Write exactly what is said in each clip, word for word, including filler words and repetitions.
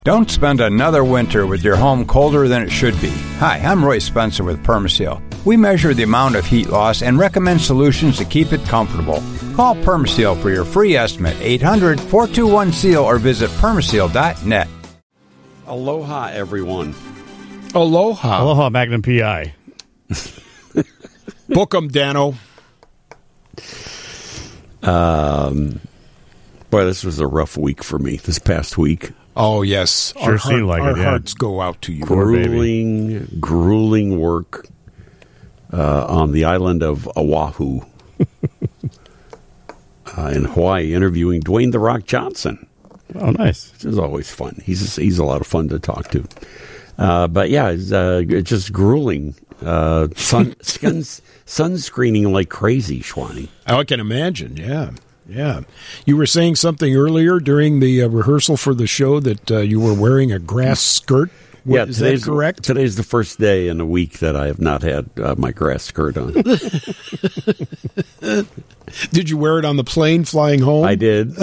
Don't spend another winter with your home colder than it should be. Hi, I'm Roy Spencer with Permaseal. We measure the amount of heat loss and recommend solutions to keep it comfortable. Call Permaseal for your free estimate, eight hundred, four two one, SEAL, or visit permaseal dot net. Aloha, everyone. Aloha. Aloha, Magnum P I. Book 'em, Dano. Um, boy, this was a rough week for me, this past week. Oh, yes. Sure our seemed heart, like our it, yeah. hearts go out to you. Grueling, grueling work uh, on the island of Oahu uh, in Hawaii, interviewing Dwayne "The Rock" Johnson. Oh, nice. Which is always fun. He's he's a lot of fun to talk to. Uh, but yeah, it's, uh, it's just grueling. Uh, sun, suns, sunscreening like crazy, Schwani. I can imagine, yeah. Yeah. You were saying something earlier during the uh, rehearsal for the show that uh, you were wearing a grass skirt. What, Yeah, is that today's correct? Today's the first day in a week that I have not had uh, my grass skirt on. Did you wear it on the plane flying home? I did.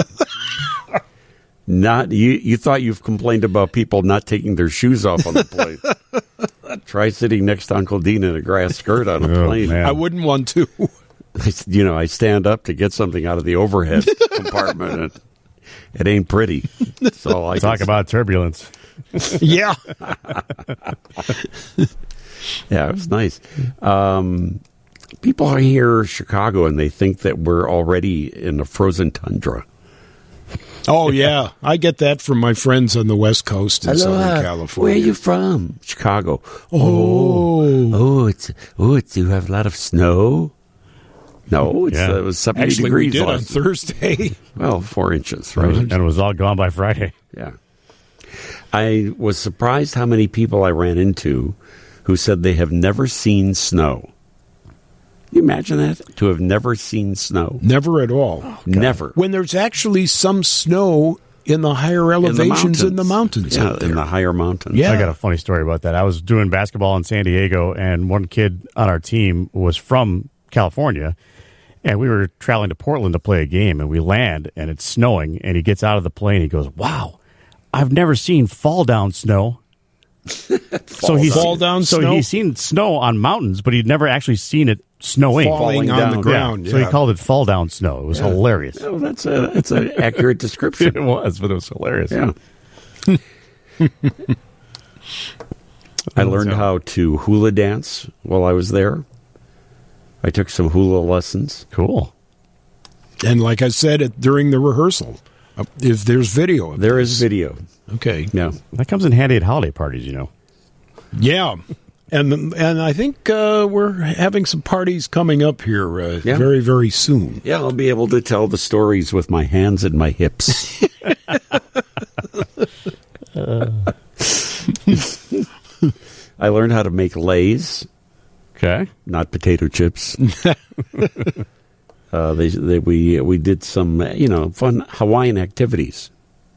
Not you. You thought you've complained about people not taking their shoes off on the plane. Try sitting next to Uncle Dean in a grass skirt on a Oh, plane. man. I wouldn't want to. You know, I stand up to get something out of the overhead compartment, and it ain't pretty. So I Talk can- about turbulence. Yeah. Yeah, it was nice. Um, people are here in Chicago, and they think that we're already in a frozen tundra. Oh, yeah. I get that from my friends on the West Coast in Southern Aloha. California. Where are you from? Chicago. Oh. Oh, it's oh, it's you have a lot of snow. No, it's, Yeah. uh, it was seventy Actually, degrees. we did on last- Thursday. Well, four inches, And it was- right? and it was all gone by Friday. Yeah. I was surprised how many people I ran into who said they have never seen snow. Can you imagine that? To have never seen snow? Never at all. Never. When there's actually some snow in the higher elevations in the mountains. Yeah, out there. in the higher mountains. Yeah. I got a funny story about that. I was doing basketball in San Diego, and one kid on our team was from California, and we were traveling to Portland to play a game, and we land, and it's snowing, and he gets out of the plane, he goes, wow, I've never seen fall down snow. so he's Fall down so snow? he's seen snow on mountains, but he'd never actually seen it snowing. Falling Falling on down. the ground. So yeah. he called it fall down snow. It was hilarious. Oh, that's a that's an accurate description. It was, but it was hilarious. Yeah. I learned how to hula dance while I was there. I took some hula lessons. Cool. And like I said it, during the rehearsal, uh, if there's video of There this. is video. Okay. Yeah. That comes in handy at holiday parties, you know. Yeah. And and I think uh, we're having some parties coming up here uh, Yeah. very, very soon. Yeah, I'll be able to tell the stories with my hands and my hips. I learned how to make Lay's, Okay. not potato chips. uh, they, they, we we did some, you know, fun Hawaiian activities.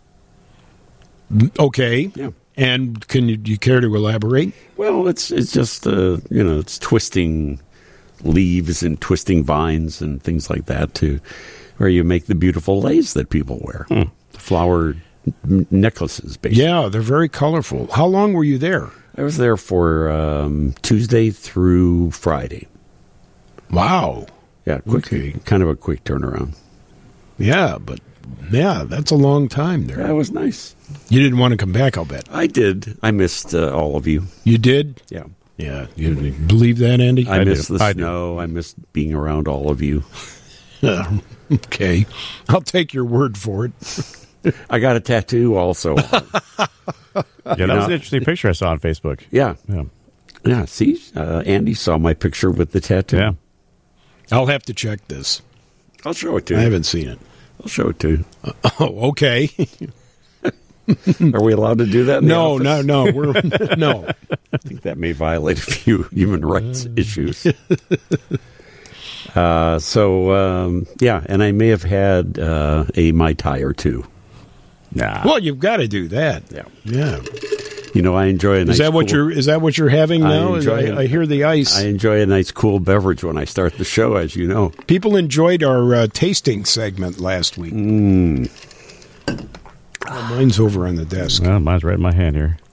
Okay. Yeah. And can you, do you care to elaborate? Well, it's it's just uh, you know, it's twisting leaves and twisting vines and things like that to where you make the beautiful lays that people wear, Hmm. flower n- necklaces. Basically, Yeah, they're very colorful. How long were you there? I was there for um, Tuesday through Friday. Wow. Yeah, quick, Okay. kind of a quick turnaround. Yeah, but yeah, that's a long time there. That was nice. You didn't want to come back, I'll bet. I did. I missed uh, all of you. You did? Yeah, Yeah. You believe that, Andy? I, I missed do. the I do. snow. I missed being around all of you. Okay. I'll take your word for it. I got a tattoo also. Yeah, that was an interesting picture I saw on Facebook. yeah, Yeah. yeah. See, uh, Andy saw my picture with the tattoo. Yeah. I'll have to check this. I'll show it to you. I haven't seen it. I'll show it to you. Oh, okay. Are we allowed to do that? In the No, office? no, no. We're no. I think that may violate a few human rights issues. Uh, so um, yeah, and I may have had uh, a Mai Tai or two. Nah. Well, you've got to do that. Yeah, Yeah. you know, I enjoy a nice. Is that what cool- you're? Is that what you're having I now? enjoy I, it. I hear the ice. I enjoy a nice cool beverage when I start the show, as you know. People enjoyed our uh, tasting segment last week. Oh, mine's over on the desk. Well, mine's right in my hand here.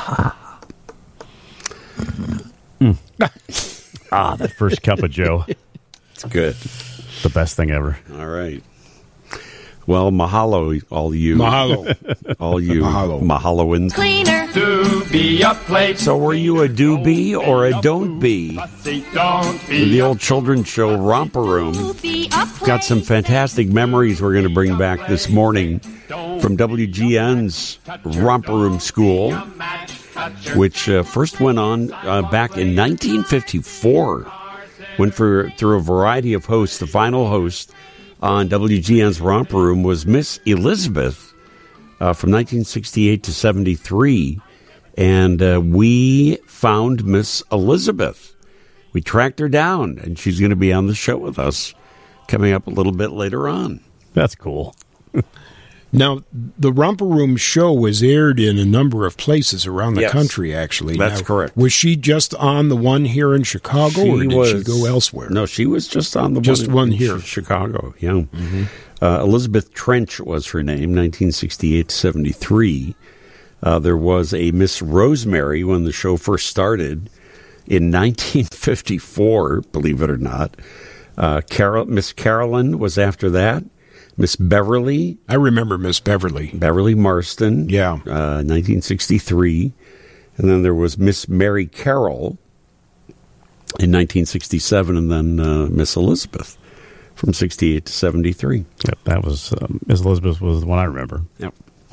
Mm. Ah, that first cup of Joe. It's good. The best thing ever. All right. Well, mahalo, all you. Mahalo. All you. Mahalo. Mahaloans. Cleaner. Do be a plate. So were you a do be or a don't be? Fussy, don't be In the old children's show, Romper Room. Got some fantastic memories we're going to bring back this morning from W G N's Romper Room School, which uh, first went on uh, back in nineteen fifty-four. Went for, through a variety of hosts. The final host on W G N's Romper Room was Miss Elizabeth uh, from nineteen sixty-eight to seventy-three. And uh, we found Miss Elizabeth. We tracked her down, and she's going to be on the show with us coming up a little bit later on. That's cool. Now, the Romper Room show was aired in a number of places around the Yes. country, actually. That's Now, correct. Was she just on the one here in Chicago, or did she go elsewhere? No, she was just on the Just one, in- one in here. Ch- Chicago, yeah. Uh, Elizabeth Trench was her name, nineteen sixty-eight to seventy-three. Uh, there was a Miss Rosemary when the show first started in nineteen fifty-four, believe it or not. Uh, Carol, Miss Carolyn was after that. Miss Beverly, I remember Miss Beverly. Beverly Marston, Yeah. uh, nineteen sixty-three. And then there was Miss Mary Carroll in nineteen sixty-seven, and then uh, Miss Elizabeth from sixty-eight to seventy-three. Yep, that was um, Miss Elizabeth was the one I remember. Yep.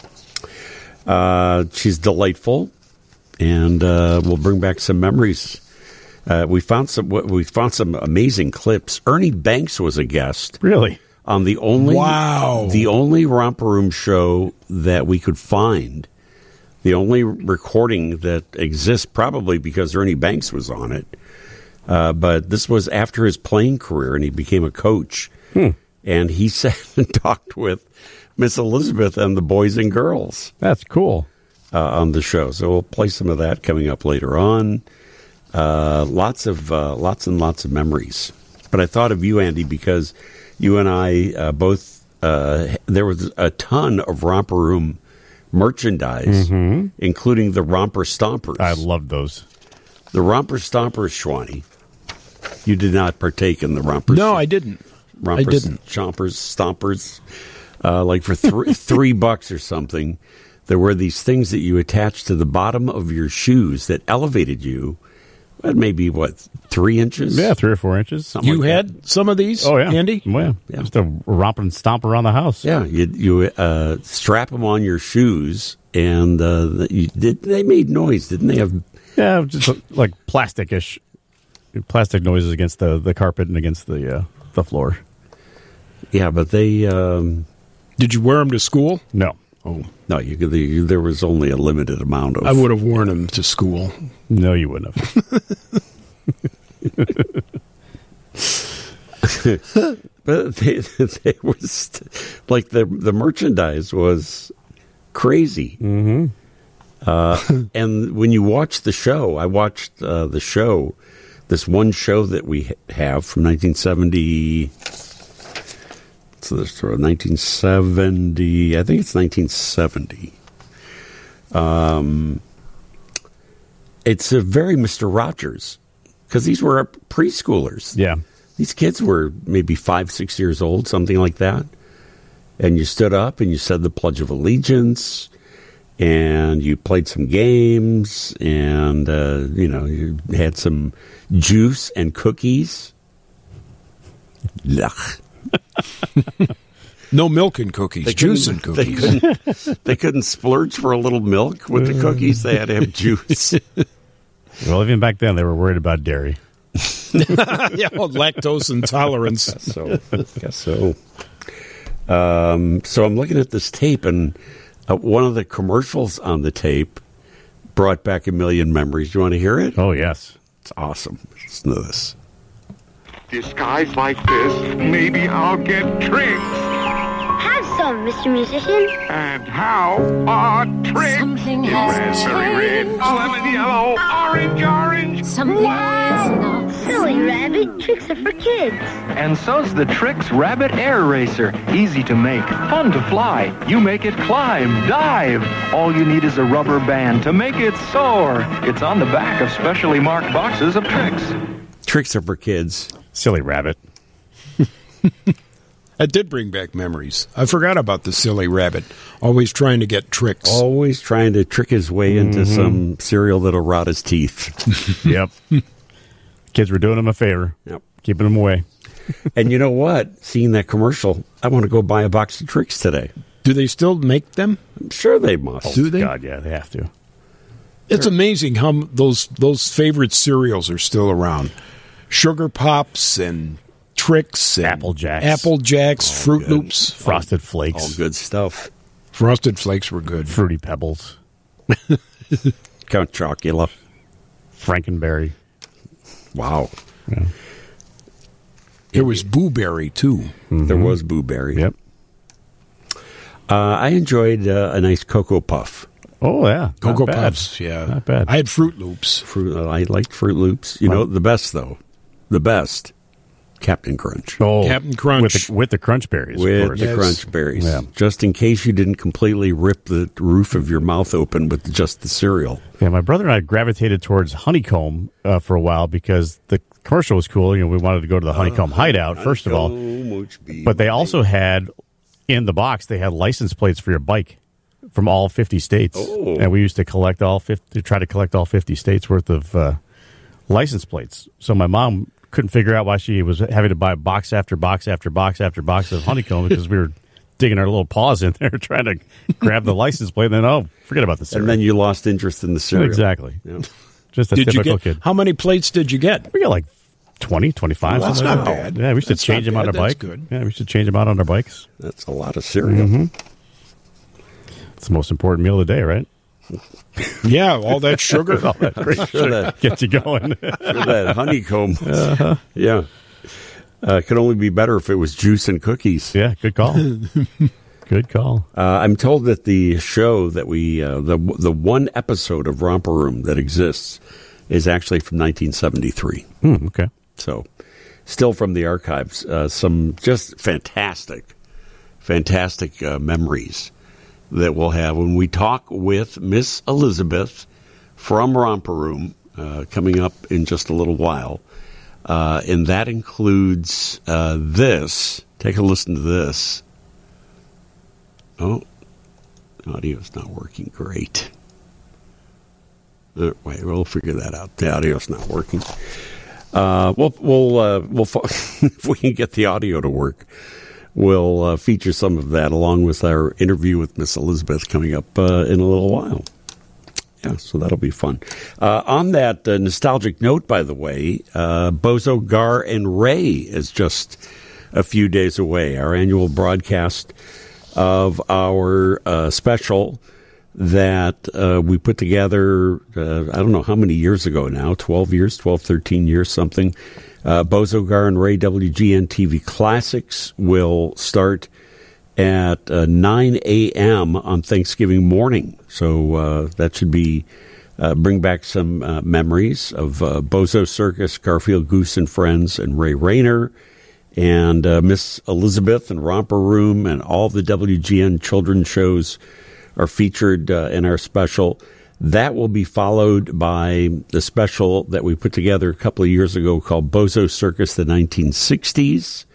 Uh, she's delightful, and uh, we'll bring back some memories. Uh, we found some. We found some amazing clips. Ernie Banks was a guest Really? on the only Wow. the only Romper Room show that we could find. The only recording that exists, probably because Ernie Banks was on it. Uh, but this was after his playing career, and he became a coach. Hmm. And he sat and talked with Miss Elizabeth and the boys and girls That's cool. uh, on the show. So we'll play some of that coming up later on. Uh, lots of uh, lots and lots of memories. But I thought of you, Andy, because you and I uh, both uh, there was a ton of Romper Room merchandise, including the Romper Stompers. I loved those. The Romper Stompers, Schwani. You did not partake in the Romper. No, I didn't. Romper I didn't. Chompers, Stompers. Uh, like for three, three bucks or something, there were these things that you attached to the bottom of your shoes that elevated you. What, maybe what, three inches? Yeah, three or four inches. Something You like had that. some of these, Oh, yeah. Andy? Well, yeah. Yeah. Just a romp and stomp around the house. Yeah, you you uh, strap them on your shoes, and uh, you did. They made noise, didn't they? Have Yeah, just like plastic-ish. Plastic noises against the, the carpet and against the uh, the floor. yeah, but they. Um, Did you wear them to school? No. Oh, no, you could. The, there was only a limited amount of. I would have worn them to school. No, you wouldn't have. But they, they were st- like the the merchandise was crazy. Mm-hmm. Uh, and when you watch the show, I watched uh, the show, this one show that we have from nineteen seventy. So this nineteen seventy. I think it's nineteen seventy. Um, it's a very Mister Rogers because these were preschoolers. Yeah. These kids were maybe five, six years old, something like that. And you stood up and you said the Pledge of Allegiance, and you played some games, and, uh, you know, you had some juice and cookies. Yuck. No milk and cookies, They juice and couldn't- cookies. They couldn't, they couldn't splurge for a little milk with the cookies. They had to have juice. Well, even back then, they were worried about dairy. Yeah, well, lactose intolerance. So, I guess so. Um, so I'm looking at this tape, and uh, one of the commercials on the tape brought back a million memories. You want to hear it? Oh, yes. It's awesome. Listen to this. Disguised like this, maybe I'll get drinks. Have some, Mister Musician. And how are tricks? Something In has raspberry red, changed. lemon yellow, orange, orange. Something is not the Silly Rabbit, tricks are for kids. And so's the Trix Rabbit Air Racer. Easy to make, fun to fly. You make it climb, dive. All you need is a rubber band to make it soar. It's on the back of specially marked boxes of Trix. Tricks are for kids. Silly Rabbit. That did bring back memories. I forgot about the Silly Rabbit, always trying to get tricks. Always trying to trick his way into Mm-hmm. some cereal that'll rot his teeth. Yep. Kids were doing him a favor. Yep. Keeping him away. And you know what? Seeing that commercial, I want to go buy a box of Tricks today. Do they still make them? I'm sure they must. Do they? God, yeah, they have to. It's amazing how m- those those favorite cereals are still around. Sugar Pops and Tricks and Apple Jacks. Apple Jacks, Fruit good. Loops. Frosted Flakes. All good stuff. Frosted Flakes were good. Fruity Pebbles. Count Chocula. Frankenberry. Wow. Yeah. There was Boo Berry, too. Mm-hmm. There was Boo Berry. Yep. Uh, I enjoyed uh, a nice Cocoa Puff. Oh, yeah. Not Cocoa bad. Puffs, yeah. Not bad. I had Fruit Loops. Fruit, uh, I liked Fruit Loops. You Wow. know, the best, though. The best. Captain Crunch. Oh, Captain Crunch. With the, with the Crunch Berries, of With course. the Yes. Crunch Berries. Yeah. Just in case you didn't completely rip the roof of your mouth open with just the cereal. Yeah, my brother and I gravitated towards Honeycomb uh, for a while because the commercial was cool. You know, we wanted to go to the Honeycomb Hideout, first of all. But they also had, in the box, they had license plates for your bike from all fifty states. Oh. And we used to collect all fifty, try to collect all fifty states worth of uh, license plates. So my mom couldn't figure out why she was having to buy box after box after box after box of Honeycomb because we were digging our little paws in there trying to grab the license plate. And then, oh, forget about the cereal. And then you lost interest in the cereal. Exactly. Yeah. Just a Did you typical get, kid. How many plates did you get? We got like twenty, twenty-five. Well, that's something not like that. bad. Yeah, we should That's change not them on our bad. That's bike. good. Yeah, we should change them out on our bikes. That's a lot of cereal. Mm-hmm. It's the most important meal of the day, right? Yeah, all that sugar. All that great Sure sugar that, gets you going. sure that honeycomb. Yeah. Uh, could only be better if it was juice and cookies. Yeah, good call. Good call. Uh, I'm told that the show that we, uh, the the one episode of Romper Room that exists is actually from nineteen seventy-three. Hmm, okay. So, still from the archives. Uh, some just fantastic, fantastic uh, memories that we'll have when we talk with Miss Elizabeth from Romper Room uh, coming up in just a little while. Uh, and that includes uh, this. Take a listen to this. Oh, audio's not working great. Uh, wait, we'll figure that out. The audio's not working. Uh, we'll we'll uh, we'll if we can get the audio to work, we'll uh, feature some of that along with our interview with Miss Elizabeth coming up uh, in a little while. Yeah, so that'll be fun. Uh, on that uh, nostalgic note, by the way, uh, Bozo, Gar, and Ray is just a few days away. Our annual broadcast of our uh, special that uh, we put together, uh, I don't know how many years ago now, twelve years, twelve, thirteen years, something. Uh, Bozo, Gar, and Ray W G N T V Classics will start at uh, nine a.m. on Thanksgiving morning. So uh, that should be uh, bring back some uh, memories of uh, Bozo Circus, Garfield Goose and Friends, and Ray Rayner, and uh, Miss Elizabeth and Romper Room, and all the W G N children's shows are featured uh, in our special. That will be followed by the special that we put together a couple of years ago called Bozo Circus, the nineteen sixties.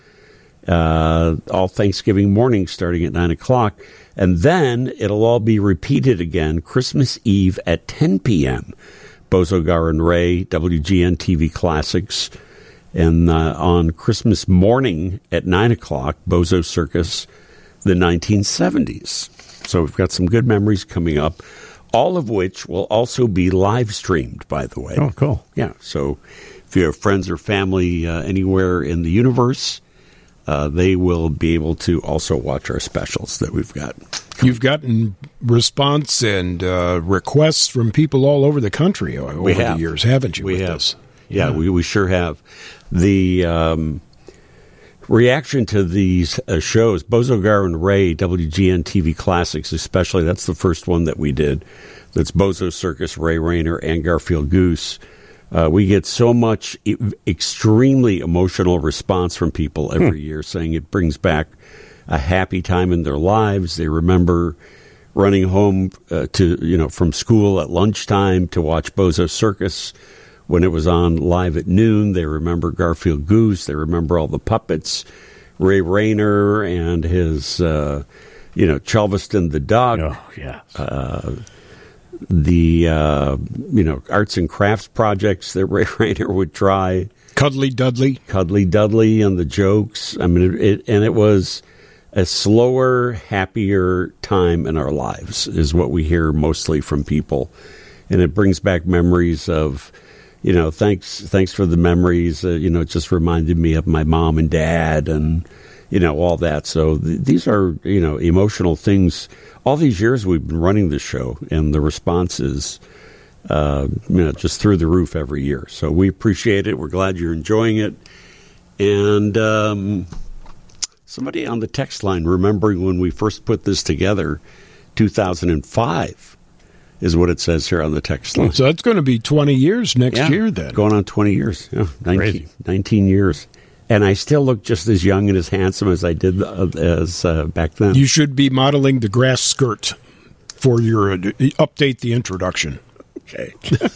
Uh, all Thanksgiving morning starting at nine o'clock. And then it'll all be repeated again Christmas Eve at ten p.m. Bozo, Gar, and Ray, W G N T V Classics. And uh, on Christmas morning at nine o'clock, Bozo Circus, the nineteen seventies. So we've got some good memories coming up, all of which will also be live streamed, by the way. Oh, cool. Yeah, so if you have friends or family uh, anywhere in the universe, uh, they will be able to also watch our specials that we've got. You've gotten response and uh, requests from people all over the country over We have. the years, haven't you? We with have. this? Yeah, we, we sure have. The um, reaction to these uh, shows, Bozo, Gar, and Ray, W G N T V Classics especially, that's the first one that we did. That's Bozo Circus, Ray Rayner, and Garfield Goose. Uh, we get so much e- extremely emotional response from people every hmm. year saying it brings back a happy time in their lives. They remember running home uh, to you know from school at lunchtime to watch Bozo Circus when it was on live at noon. They remember Garfield Goose. They remember all the puppets, Ray Rayner and his, uh, you know, Chalveston the dog. Oh, yeah. Uh, the, uh, you know, arts and crafts projects that Ray Rayner would try. Cuddly Dudley. Cuddly Dudley and the jokes. I mean, it, it and it was a slower, happier time in our lives is what we hear mostly from people. And it brings back memories of, you know, thanks thanks for the memories. Uh, you know, it just reminded me of my mom and dad and, you know, all that. So th- these are, you know, emotional things. All these years we've been running this show, and the response is, uh, you know, just through the roof every year. So we appreciate it. We're glad you're enjoying it. And um, somebody on the text line, remembering when we first put this together, two thousand five. Is what it says here on the text line. So that's going to be twenty years next yeah, year then. Going on twenty years. Yeah, nineteen, nineteen years. And I still look just as young and as handsome as I did uh, as uh, back then. You should be modeling the grass skirt for your uh, update the introduction. Okay.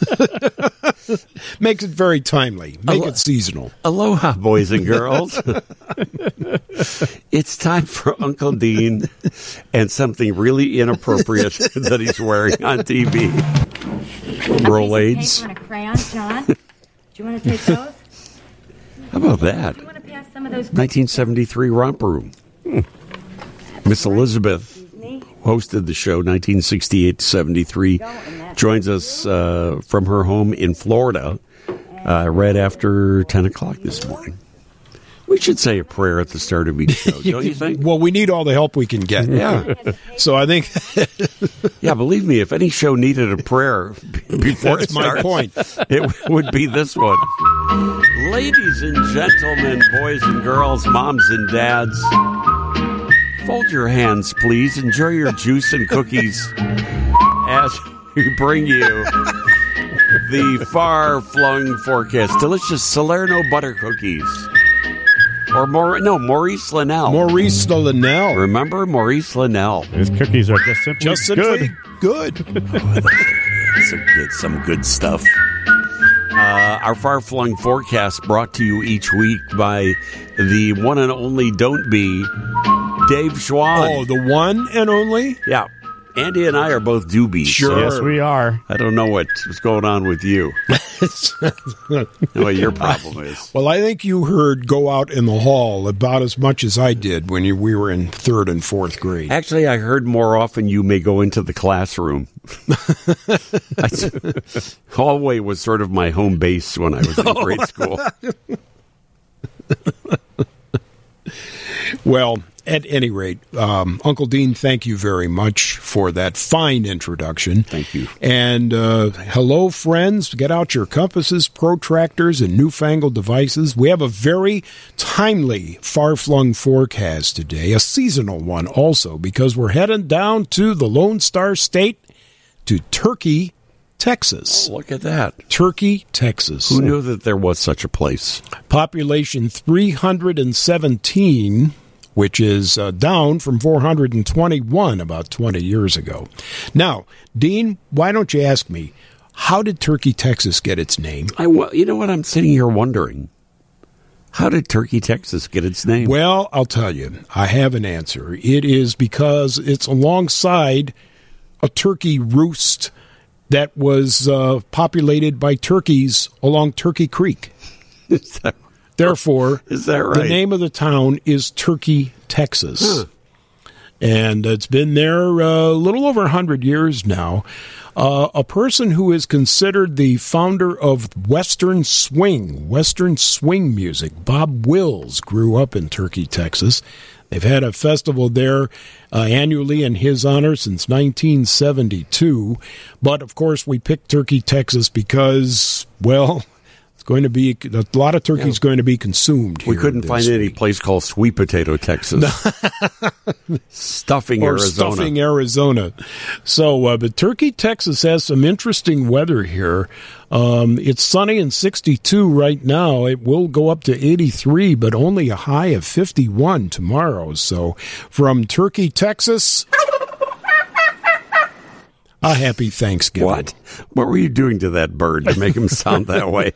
Makes it very timely. Make Alo- it seasonal. Aloha, boys and girls. It's time for Uncle Dean and something really inappropriate that he's wearing on T V. Rolades. A piece of paper and a crayon, John. Do you want to take those? How about that? Do you want to pass some of those? nineteen seventy-three Romper Room. Hmm. Miss Elizabeth hosted the show nineteen sixty-eight to seventy-three. Joins us uh, from her home in Florida uh, right after ten o'clock this morning. We should say a prayer at the start of each show, don't you think? Well, we need all the help we can get. Yeah. So I think... yeah, believe me, if any show needed a prayer before That's it my starts, point. It would be this one. Ladies and gentlemen, boys and girls, moms and dads, fold your hands, please. Enjoy your juice and cookies as we bring you the far-flung forecast. Delicious Salerno butter cookies. Or more, no, Maurice Linnell. Maurice Linnell. Remember Maurice Linnell? His cookies are just simply Just simply good. good. Oh, that's a good, some good stuff. Uh, our far-flung forecast brought to you each week by the one and only Don't Be, Dave Schwann. Oh, the one and only? Yeah. Andy and I are both doobies. Sure. Yes, we are. I don't know what's going on with you. What your problem is. Well, I think you heard Go Out in the Hall about as much as I did when you, we were in third and fourth grade. Actually, I heard more often You May Go Into the Classroom. Hallway was sort of my home base when I was in grade school. Well, at any rate, um, Uncle Dean, thank you very much for that fine introduction. Thank you. And uh, hello, friends. Get out your compasses, protractors, and newfangled devices. We have a very timely, far-flung forecast today, a seasonal one also, because we're heading down to the Lone Star State, to Turkey, Texas. Oh, look at that. Turkey, Texas. Who knew that there was such a place? Population three hundred seventeen, which is uh, down from four hundred twenty-one about twenty years ago. Now, Dean, why don't you ask me, how did Turkey, Texas get its name? I, you know what? I'm sitting here wondering. How did Turkey, Texas get its name? Well, I'll tell you. I have an answer. It is because it's alongside a turkey roost that was uh, populated by turkeys along Turkey Creek. Is that, Therefore, is that right? The name of the town is Turkey, Texas. Huh. And it's been there uh, a little over one hundred years now. Uh, a person who is considered the founder of Western Swing, Western Swing music, Bob Wills, grew up in Turkey, Texas. They've had a festival there uh, annually in his honor since nineteen seventy-two. But, of course, we picked Turkey, Texas because, well, going to be a lot of turkey is yeah. going to be consumed. We couldn't find week. any place called Sweet Potato, Texas. Stuffing or Arizona. Stuffing Arizona. So, uh, but Turkey, Texas has some interesting weather here. Um, it's sunny and sixty-two right now. It will go up to eighty-three, but only a high of fifty-one tomorrow. So, from Turkey, Texas. A happy Thanksgiving. What? What were you doing to that bird to make him sound that way?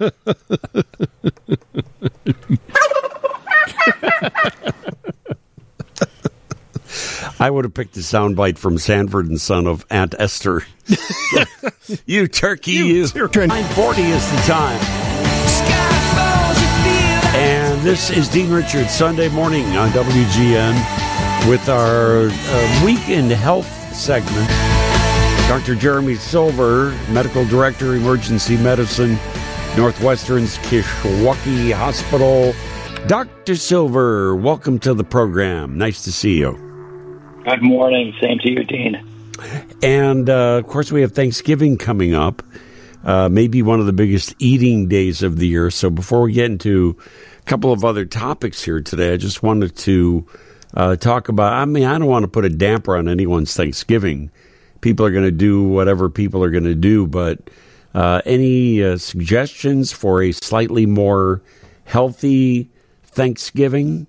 I would have picked a soundbite from Sanford and Son of Aunt Esther. You turkey, you. you. nine forty is the time. And this is Dean Richards, Sunday morning on W G N with our uh, Weekend Health segment. Doctor Jeremy Silver, Medical Director, Emergency Medicine, Northwestern's Kishwaukee Hospital. Doctor Silver, welcome to the program. Nice to see you. Good morning. Same to you, Dean. And, uh, of course, we have Thanksgiving coming up, uh, maybe one of the biggest eating days of the year. So before we get into a couple of other topics here today, I just wanted to uh, talk about, I mean, I don't want to put a damper on anyone's Thanksgiving. People are going to do whatever people are going to do, but uh, any uh, suggestions for a slightly more healthy Thanksgiving?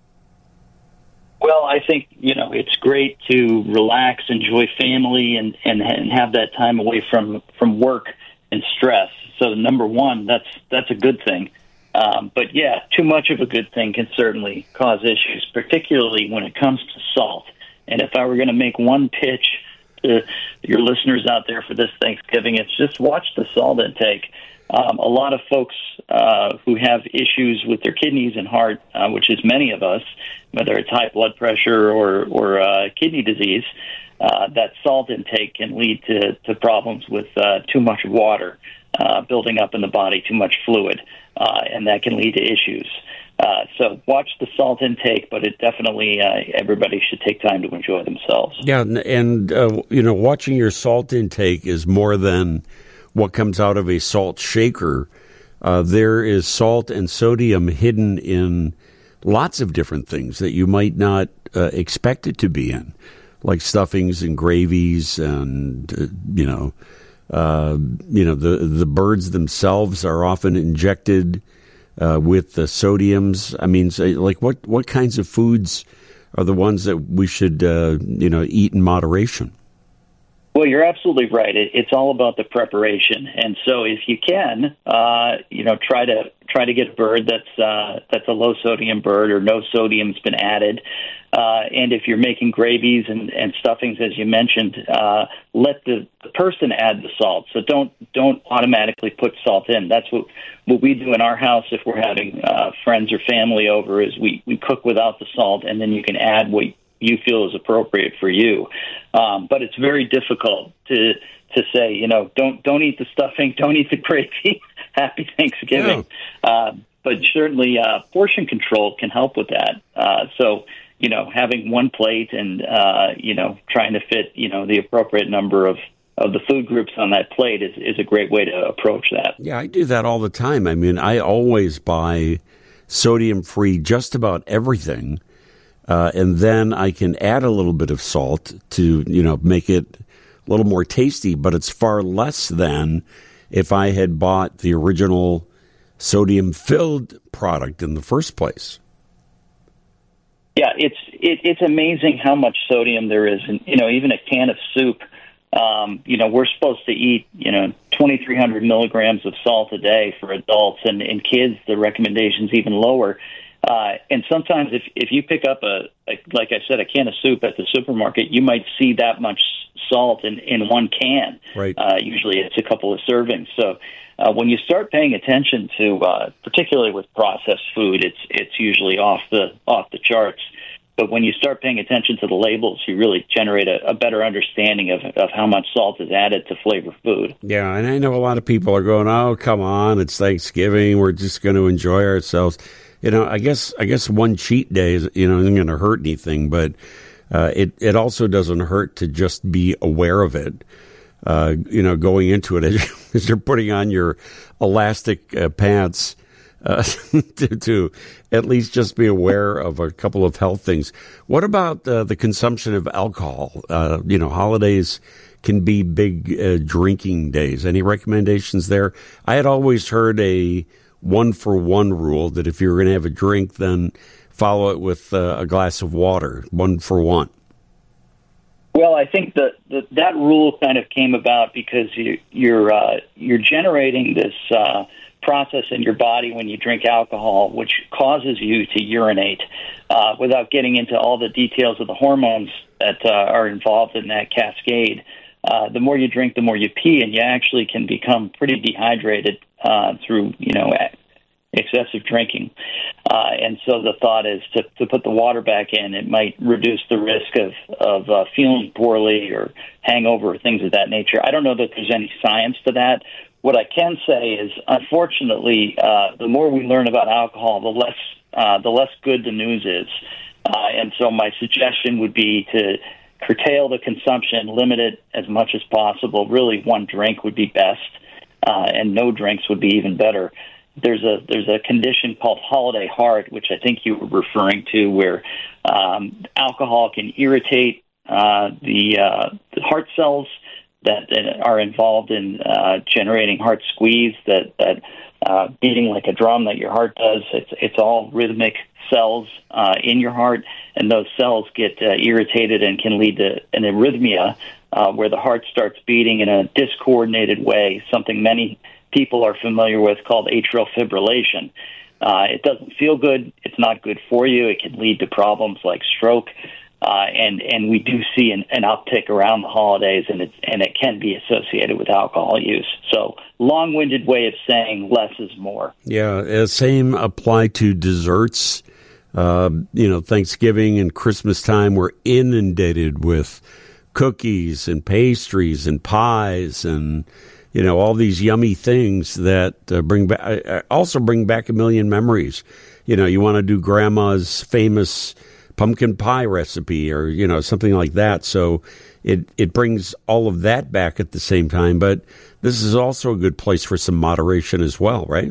Well, I think, you know, it's great to relax, enjoy family, and, and, and have that time away from, from work and stress. So, number one, that's that's a good thing. Um, but, yeah, too much of a good thing can certainly cause issues, particularly when it comes to salt. And if I were going to make one pitch to your listeners out there for this Thanksgiving, it's just watch the salt intake. Um, a lot of folks uh, who have issues with their kidneys and heart, uh, which is many of us, whether it's high blood pressure or, or uh, kidney disease, uh, that salt intake can lead to, to problems with uh, too much water uh, building up in the body, too much fluid, uh, and that can lead to issues. Uh, so watch the salt intake, but it definitely, uh, everybody should take time to enjoy themselves. Yeah, and, and uh, you know, watching your salt intake is more than what comes out of a salt shaker. Uh, there is salt and sodium hidden in lots of different things that you might not uh, expect it to be in, like stuffings and gravies, and uh, you know, uh, you know, the the birds themselves are often injected Uh, with the sodiums. I mean, so, like what, what kinds of foods are the ones that we should, uh, you know, eat in moderation? Well, you're absolutely right. It, it's all about the preparation, and so if you can, uh, you know, try to try to get a bird that's uh, that's a low sodium bird or no sodium's been added. Uh, and if you're making gravies and, and stuffings, as you mentioned, uh, let the, the person add the salt. So don't don't automatically put salt in. That's what what we do in our house if we're having uh, friends or family over. Is we, we cook without the salt, and then you can add what you feel is appropriate for you. Um, but it's very difficult to to say, you know, don't don't eat the stuffing, don't eat the gravy. Happy Thanksgiving. Yeah. Uh, but certainly uh, portion control can help with that. Uh, so. You know, having one plate and, uh, you know, trying to fit, you know, the appropriate number of, of the food groups on that plate is, is a great way to approach that. Yeah, I do that all the time. I mean, I always buy sodium-free just about everything, uh, and then I can add a little bit of salt to, you know, make it a little more tasty, but it's far less than if I had bought the original sodium-filled product in the first place. Yeah, it's it, it's amazing how much sodium there is, and you know, even a can of soup. Um, you know, we're supposed to eat, you know, twenty-three hundred milligrams of salt a day for adults, and in kids, the recommendation's even lower. Uh, and sometimes, if if you pick up a, a, like I said, a can of soup at the supermarket, you might see that much salt in, in one can. Right. Uh, usually, it's a couple of servings. So. Uh, when you start paying attention to, uh, particularly with processed food, it's it's usually off the off the charts. But when you start paying attention to the labels, you really generate a, a better understanding of, of how much salt is added to flavor food. Yeah, and I know a lot of people are going, "Oh, come on, it's Thanksgiving. We're just going to enjoy ourselves." You know, I guess I guess one cheat day is, you know, isn't going to hurt anything, but uh, it it also doesn't hurt to just be aware of it. Uh, you know, going into it as as you're putting on your elastic uh, pants uh, to, to at least just be aware of a couple of health things. What about uh, the consumption of alcohol? Uh, you know, holidays can be big uh, drinking days. Any recommendations there? I had always heard a one-for-one rule that if you're going to have a drink, then follow it with uh, a glass of water, one for one. Well, I think that that, that rule kind of came about because you, you're uh, you're generating this uh, process in your body when you drink alcohol, which causes you to urinate. Uh, without getting into all the details of the hormones that uh, are involved in that cascade, uh, the more you drink, the more you pee, and you actually can become pretty dehydrated uh, through, you know, excessive drinking. Uh, and so the thought is to, to put the water back in. It might reduce the risk of, of uh, feeling poorly or hangover or things of that nature. I don't know that there's any science to that. What I can say is, unfortunately, uh, the more we learn about alcohol, the less uh, the less good the news is. Uh, and so my suggestion would be to curtail the consumption, limit it as much as possible. Really, one drink would be best, uh, and no drinks would be even better. There's a there's a condition called holiday heart, which I think you were referring to, where um, alcohol can irritate uh, the, uh, the heart cells that, that are involved in uh, generating heart squeeze, that that uh, beating like a drum that your heart does. It's it's all rhythmic cells uh, in your heart, and those cells get uh, irritated and can lead to an arrhythmia uh, where the heart starts beating in a discoordinated way, something many people are familiar with called atrial fibrillation. Uh, it doesn't feel good. It's not good for you. It can lead to problems like stroke. Uh, and, and we do see an, an uptick around the holidays, and it, and it can be associated with alcohol use. So long-winded way of saying less is more. Yeah, uh, same apply to desserts. Uh, you know, Thanksgiving and Christmas time, we're inundated with cookies and pastries and pies and, you know, all these yummy things that uh, bring back, uh, also bring back a million memories. You know, you want to do grandma's famous pumpkin pie recipe or, you know, something like that. So it, it brings all of that back at the same time. But this is also a good place for some moderation as well, right?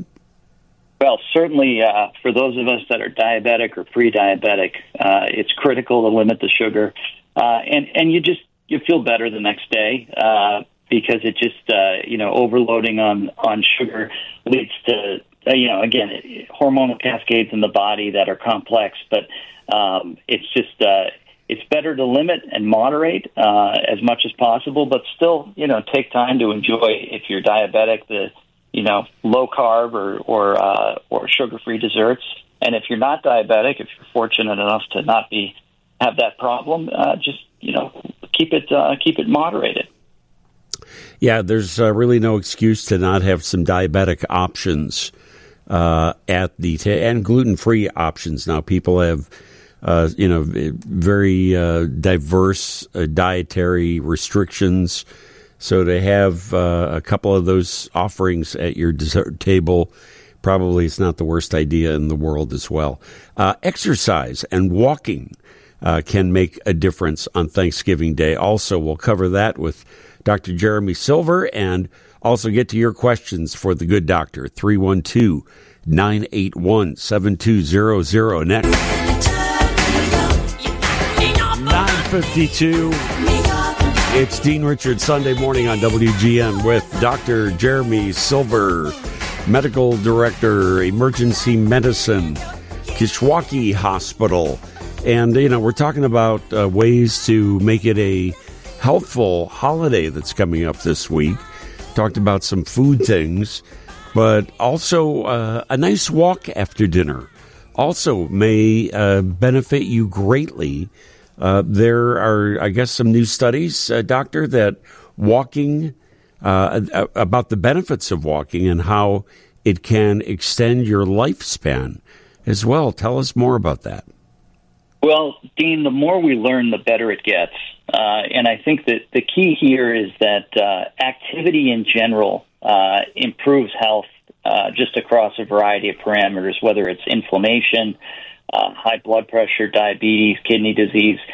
Well, certainly uh, for those of us that are diabetic or pre-diabetic, uh, it's critical to limit the sugar. Uh, and, and you just, you feel better the next day. Uh, because it just, uh, you know, overloading on, on sugar leads to, uh, you know, again, it, hormonal cascades in the body that are complex, but um, it's just, uh, it's better to limit and moderate uh, as much as possible, but still, you know, take time to enjoy, if you're diabetic, the, you know, low carb or, or, uh, or sugar-free desserts. And if you're not diabetic, if you're fortunate enough to not be, have that problem, uh, just, you know, keep it, uh, keep it moderated. Yeah, there's uh, really no excuse to not have some diabetic options uh, at the t- and gluten-free options. Now, people have uh, you know very uh, diverse uh, dietary restrictions, so to have uh, a couple of those offerings at your dessert table probably is not the worst idea in the world as well. Uh, exercise and walking uh, can make a difference on Thanksgiving Day. Also, we'll cover that with Doctor Jeremy Silver, and also get to your questions for the good doctor. three one two, nine eight one, seven two zero zero. Next. nine fifty-two. It's Dean Richards Sunday morning on W G N with Doctor Jeremy Silver, Medical Director, Emergency Medicine, Kishwaukee Hospital. And, you know, we're talking about uh, ways to make it a healthful holiday that's coming up this week. Talked about some food things, but also uh, a nice walk after dinner also may uh, benefit you greatly. Uh, there are, I guess, some new studies, uh, doctor, that walking, uh, about the benefits of walking and how it can extend your lifespan as well. Tell us more about that. Well, Dean, the more we learn, the better it gets. Uh, and I think that the key here is that uh, activity in general uh, improves health uh, just across a variety of parameters, whether it's inflammation, uh, high blood pressure, diabetes, kidney disease.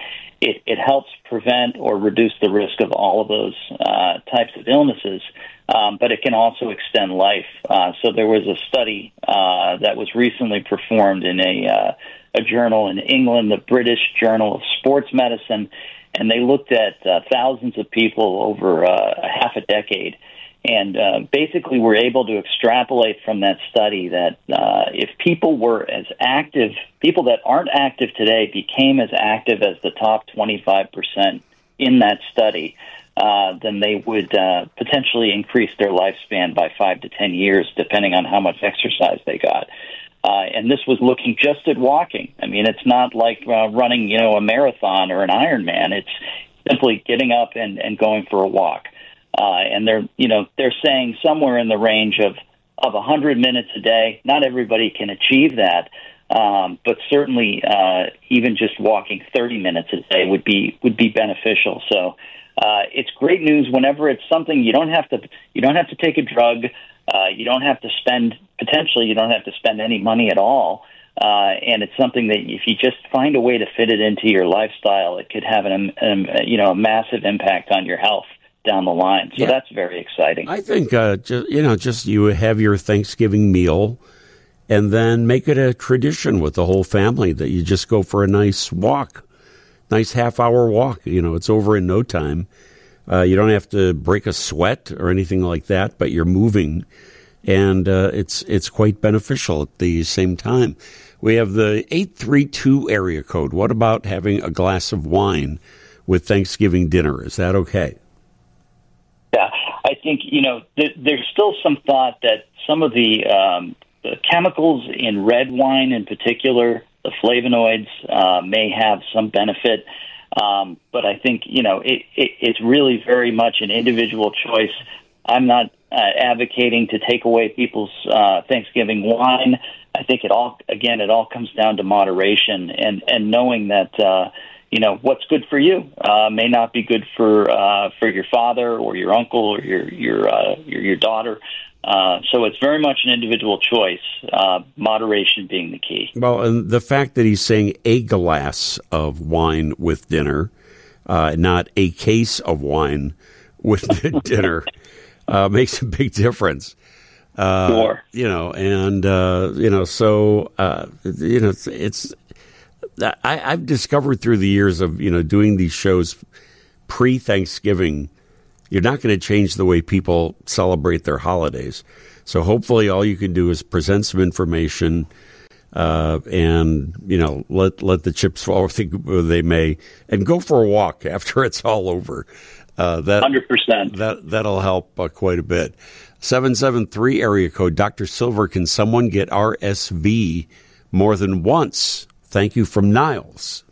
it, it helps prevent or reduce the risk of all of those uh, types of illnesses, um, but it can also extend life. Uh, so there was a study uh, that was recently performed in a, uh, a journal in England, the British Journal of Sports Medicine, and they looked at uh, thousands of people over uh, a half a decade. And uh, basically were able to extrapolate from that study that uh, if people were as active, people that aren't active today became as active as the top twenty-five percent in that study, uh, then they would uh, potentially increase their lifespan by five to ten years, depending on how much exercise they got. Uh, and this was looking just at walking. I mean, it's not like uh, running, you know, a marathon or an Ironman. It's simply getting up and, and going for a walk. Uh, and they're, you know, they're saying somewhere in the range of, of one hundred minutes a day. Not everybody can achieve that, um, but certainly uh, even just walking thirty minutes a day would be would be beneficial. So uh, it's great news whenever it's something you don't have to you don't have to take a drug, uh, you don't have to spend potentially you don't have to spend any money at all, uh, and it's something that if you just find a way to fit it into your lifestyle, it could have an um, you know a massive impact on your health down the line. So yeah. That's very exciting. I think, uh, just, you know, just you have your Thanksgiving meal and then make it a tradition with the whole family that you just go for a nice walk, nice half-hour walk. You know, it's over in no time. Uh, you don't have to break a sweat or anything like that, but you're moving, and uh, it's it's quite beneficial at the same time. We have the eight three two area code. What about having a glass of wine with Thanksgiving dinner? Is that okay? Yeah, I think, you know, th- there's still some thought that some of the, um, the chemicals in red wine in particular, the flavonoids, uh, may have some benefit. Um, but I think, you know, it, it, it's really very much an individual choice. I'm not uh, advocating to take away people's uh, Thanksgiving wine. I think it all, again, it all comes down to moderation and, and knowing that, uh, you know, what's good for you uh, may not be good for uh, for your father or your uncle or your your uh, your, your daughter. Uh, so it's very much an individual choice, uh, moderation being the key. Well, and the fact that he's saying a glass of wine with dinner, uh, not a case of wine with dinner, uh, makes a big difference. Uh, sure. You know, and, uh, you know, so, uh, you know, it's... it's I, I've discovered through the years of, you know, doing these shows pre-Thanksgiving, you're not going to change the way people celebrate their holidays. So hopefully all you can do is present some information uh, and, you know, let let the chips fall where they may and go for a walk after it's all over. Uh, that, one hundred percent. That, that'll help uh, quite a bit. seven seven three area code. Doctor Silver, can someone get R S V more than once? Thank you from Niles.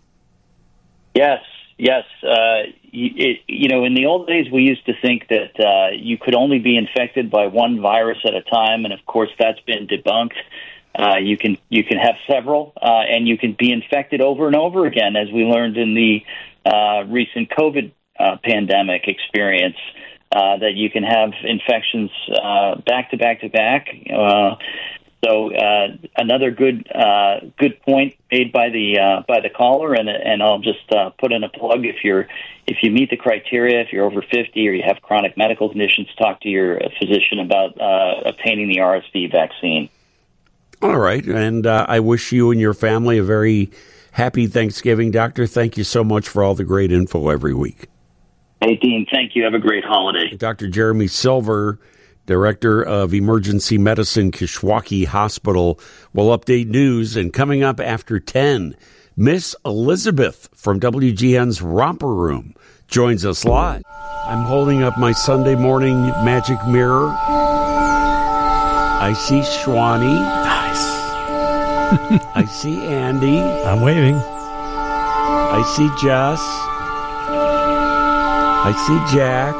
Yes, yes. Uh, it, you know, in the old days, we used to think that uh, you could only be infected by one virus at a time, and of course, that's been debunked. Uh, you can you can have several, uh, and you can be infected over and over again, as we learned in the uh, recent COVID uh, pandemic experience. Uh, that you can have infections uh, back to back to back. Uh, So uh, another good uh, good point made by the uh, by the caller, and and I'll just uh, put in a plug. If you're if you meet the criteria, if you're over fifty or you have chronic medical conditions, talk to your physician about uh, obtaining the R S V vaccine. All right, and uh, I wish you and your family a very happy Thanksgiving, Doctor. Thank you so much for all the great info every week. Hey, Dean, thank you. Have a great holiday. Doctor Jeremy Silver, Director of Emergency Medicine, Kishwaukee Hospital, will update news. And coming up after ten, Miss Elizabeth from W G N's Romper Room joins us live. I'm holding up my Sunday morning magic mirror. I see Shwani. Nice. I see Andy. I'm waving. I see Jess. I see Jack.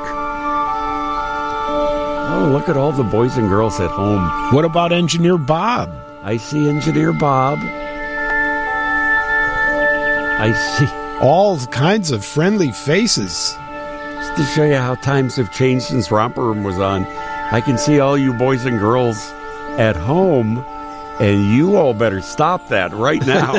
Oh, look at all the boys and girls at home. What about Engineer Bob? I see Engineer Bob. I see all kinds of friendly faces. Just to show you how times have changed since Romper Room was on, I can see all you boys and girls at home, And you all better stop that right now.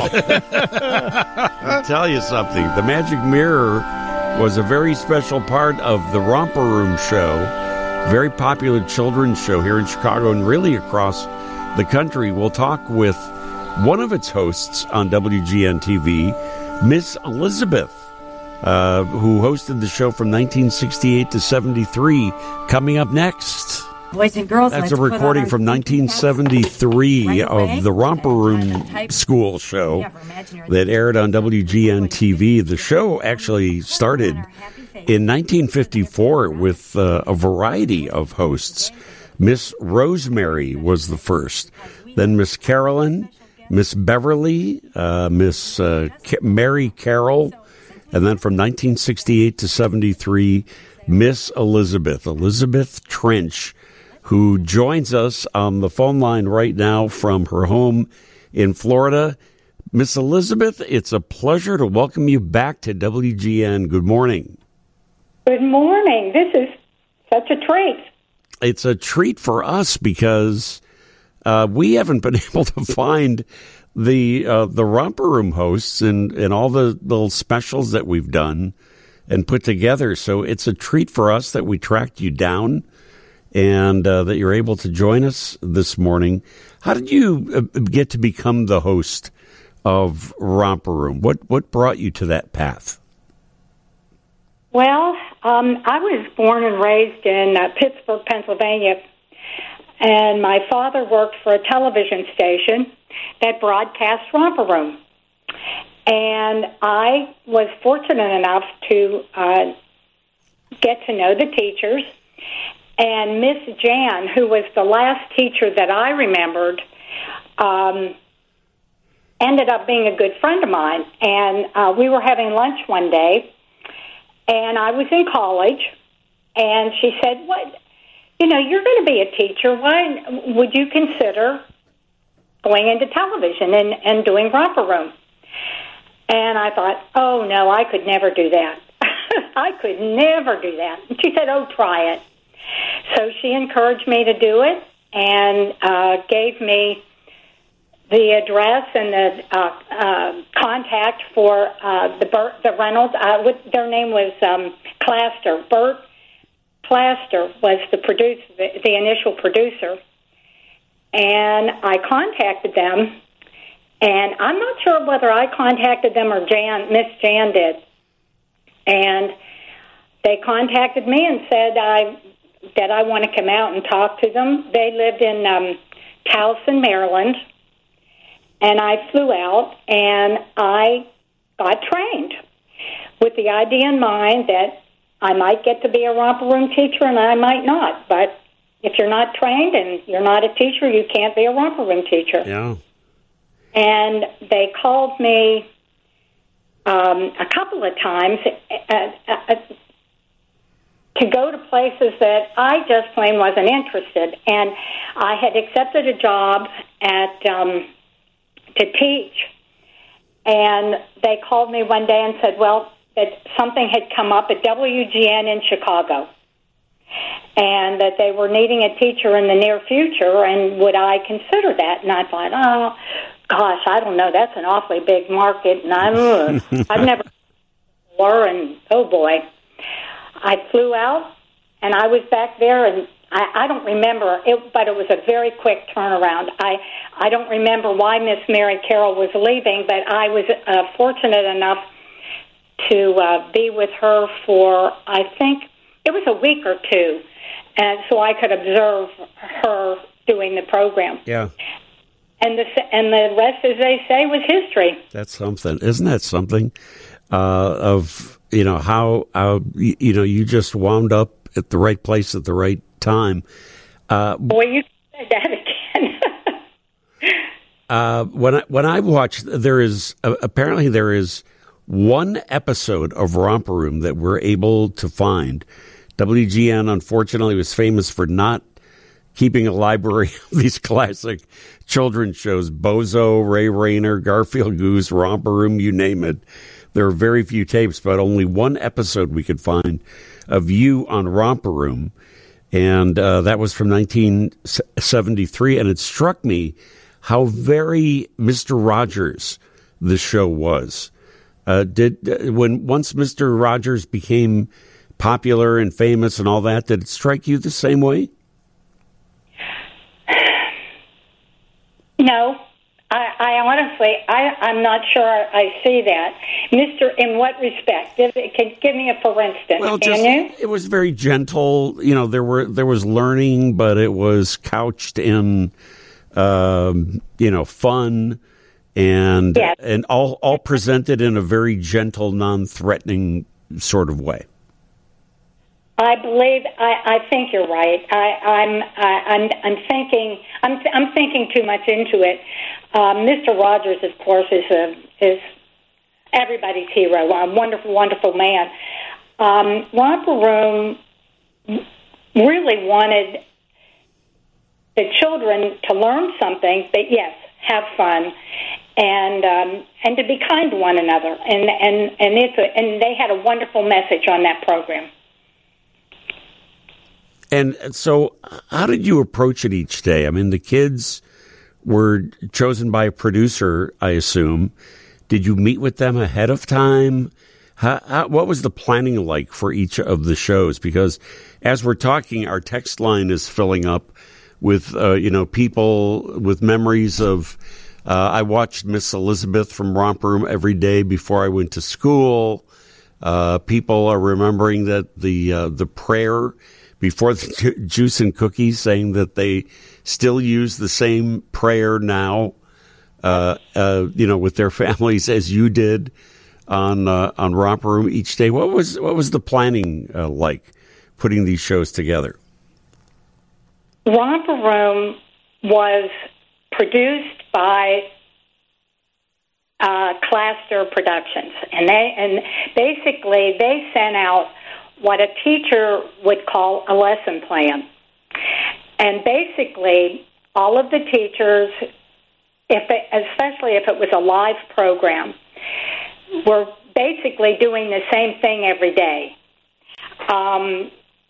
I'll tell you something. The Magic Mirror was a very special part of the Romper Room show. Very popular children's show here in Chicago and really across the country. We'll talk with one of its hosts on W G N T V, Miss Elizabeth, uh, who hosted the show from nineteen sixty-eight to seventy-three, coming up next. Boys and girls, that's a recording from nineteen seventy-three right of the Romper Room School show that aired on W G N T V. The show actually started in nineteen fifty-four with uh, a variety of hosts. Miss Rosemary was the first, then Miss Carolyn, Miss Beverly, uh, Miss uh, Mary Carroll, and then from nineteen sixty-eight to seventy-three, Miss Elizabeth, Elizabeth Trench, who joins us on the phone line right now from her home in Florida. Miss Elizabeth, it's a pleasure to welcome you back to W G N. Good morning. Good morning. This is such a treat. It's a treat for us because uh, we haven't been able to find the uh, the Romper Room hosts and, and all the little specials that we've done and put together. So it's a treat for us that we tracked you down and uh, that you're able to join us this morning. How did you uh, get to become the host of Romper Room? What what brought you to that path? Well, um, I was born and raised in uh, Pittsburgh, Pennsylvania, and my father worked for a television station that broadcast Romper Room. And I was fortunate enough to uh, get to know the teachers. And Miss Jan, who was the last teacher that I remembered, um, ended up being a good friend of mine. And uh, we were having lunch one day, and I was in college, and she said, "What? You know, you're going to be a teacher. Why would you consider going into television and, and doing Romper Room?" And I thought, oh, no, I could never do that. I could never do that. And she said, oh, try it. So she encouraged me to do it and uh, gave me the address and the uh, uh, contact for uh, the Bert, the Reynolds. Uh, with, their name was um, Claster. Bert Claster was the producer, the, the initial producer. And I contacted them, and I'm not sure whether I contacted them or Jan, Miss Jan did. And they contacted me and said I that I want to come out and talk to them. They lived in um, Towson, Maryland. And I flew out, and I got trained with the idea in mind that I might get to be a Romper Room teacher and I might not. But if you're not trained and you're not a teacher, you can't be a Romper Room teacher. Yeah. And they called me um, a couple of times uh, uh, to go to places that I just plain wasn't interested. And I had accepted a job at... Um, to teach, and they called me one day and said, well, that something had come up at W G N in Chicago, and that they were needing a teacher in the near future, and would I consider that? And I thought, oh, gosh, I don't know, that's an awfully big market, and I'm, I've never before, and oh boy. I flew out, and I was back there, and I, I don't remember, it, but it was a very quick turnaround. I I don't remember why Miss Mary Carroll was leaving, but I was uh, fortunate enough to uh, be with her for, I think, it was a week or two, and so I could observe her doing the program. Yeah. And the, and the rest, as they say, was history. That's something. Isn't that something uh, of, you know, how, how, you know, you just wound up at the right place at the right time. Uh, Boy, you said that again. uh, when I when I watched, there is uh, apparently there is one episode of Romper Room that we're able to find. W G N, unfortunately, was famous for not keeping a library of these classic children's shows: Bozo, Ray Rayner, Garfield Goose, Romper Room, you name it. There are very few tapes, but only one episode we could find of you on Romper Room. And uh, that was from nineteen seventy-three, and it struck me how very Mister Rogers the show was. Uh, did uh, when once Mister Rogers became popular and famous and all that, did it strike you the same way? No, I, I honestly, I, I'm not sure I see that. Mister In what respect? Give, can give me a for instance, well, can just, you? It was very gentle. You know, there were there was learning, but it was couched in, um, you know, fun. And yes. and all all presented in a very gentle, non-threatening sort of way. I believe. I, I think you're right. I, I'm. I, I'm. I'm thinking. I'm. I'm thinking too much into it. Um, Mister Rogers, of course, is a is everybody's hero. A wonderful, wonderful man. Um, Romper Room really wanted the children to learn something, but yes, have fun. And um, and to be kind to one another, and and and it's a, and they had a wonderful message on that program. And so, how did you approach it each day? I mean, the kids were chosen by a producer, I assume. Did you meet with them ahead of time? How, how, what was the planning like for each of the shows? Because as we're talking, our text line is filling up with uh, you know people with memories of. Uh, I watched Miss Elizabeth from Romper Room every day before I went to school. Uh, people are remembering that the uh, the prayer before the ju- juice and cookies, saying that they still use the same prayer now, uh, uh, you know, with their families as you did on uh, on Romper Room each day. What was what was the planning uh, like, putting these shows together? Romper Room was produced by uh, Claster Productions, and they and basically they sent out what a teacher would call a lesson plan, and basically all of the teachers, if it, especially if it was a live program, were basically doing the same thing every day. Um,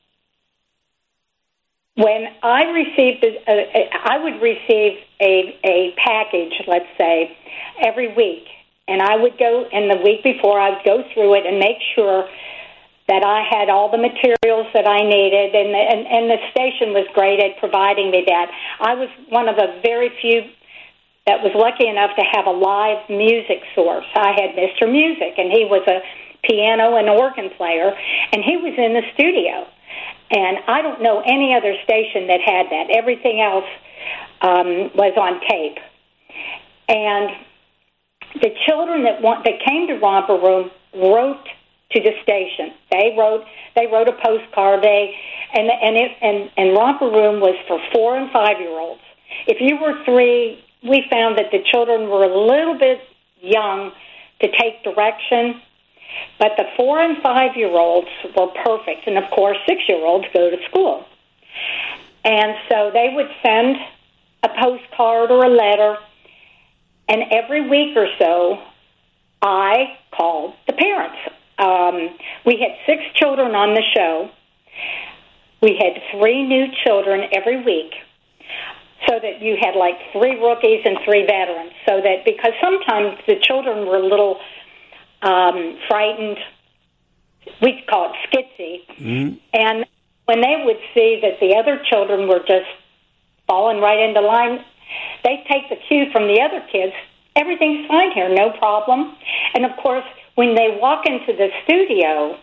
When I received, a, a, I would receive a, a package, let's say, every week, and I would go, and the week before I would go through it and make sure that I had all the materials that I needed, and the, and, and the station was great at providing me that. I was one of the very few that was lucky enough to have a live music source. I had Mister Music, and he was a piano and organ player, and he was in the studio. And I don't know any other station that had that. Everything else um, was on tape. And the children that want, that came to Romper Room wrote to the station. They wrote they wrote a postcard. They and and it, and and Romper Room was for four and five year olds. If you were three, we found that the children were a little bit young to take direction. But the four and five-year-olds were perfect. And, of course, six-year-olds go to school. And so they would send a postcard or a letter, and every week or so, I called the parents. Um, we had six children on the show. We had three new children every week, so that you had like three rookies and three veterans. So that, because sometimes the children were a little... Um, frightened, we call it skitsy. Mm-hmm. And when they would see that the other children were just falling right into line, they take the cue from the other kids. Everything's fine here, no problem. And, of course, when they walk into the studio,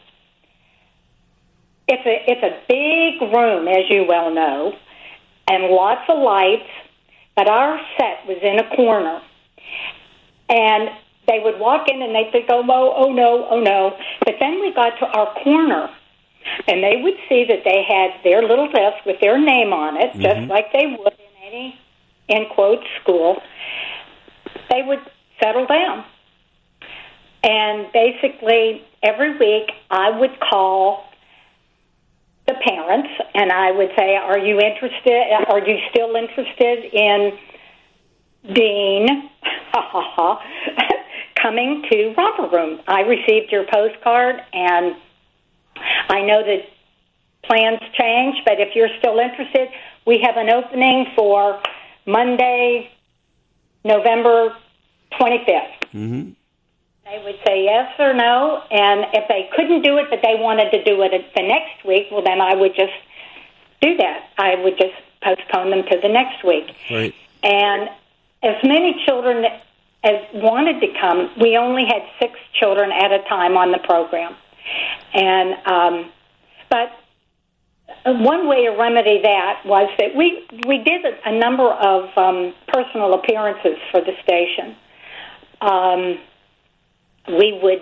it's a, it's a big room, as you well know, and lots of lights, but our set was in a corner. And they would walk in and they'd think, oh, no, oh, no, oh, no. But then we got to our corner, and they would see that they had their little desk with their name on it, mm-hmm. just like they would in any, in quote, school. They would settle down. And basically, every week, I would call the parents, and I would say, are you interested, are you still interested in Dean, ha, ha, ha, coming to Romper Room? I received your postcard, and I know that plans change, but if you're still interested, we have an opening for Monday, November twenty-fifth. Mm-hmm. They would say yes or no, and if they couldn't do it, but they wanted to do it the next week, well, then I would just do that. I would just postpone them to the next week. Right. And as many children as wanted to come, we only had six children at a time on the program. And um, but one way to remedy that was that we, we did a, a number of um, personal appearances for the station. Um, we would,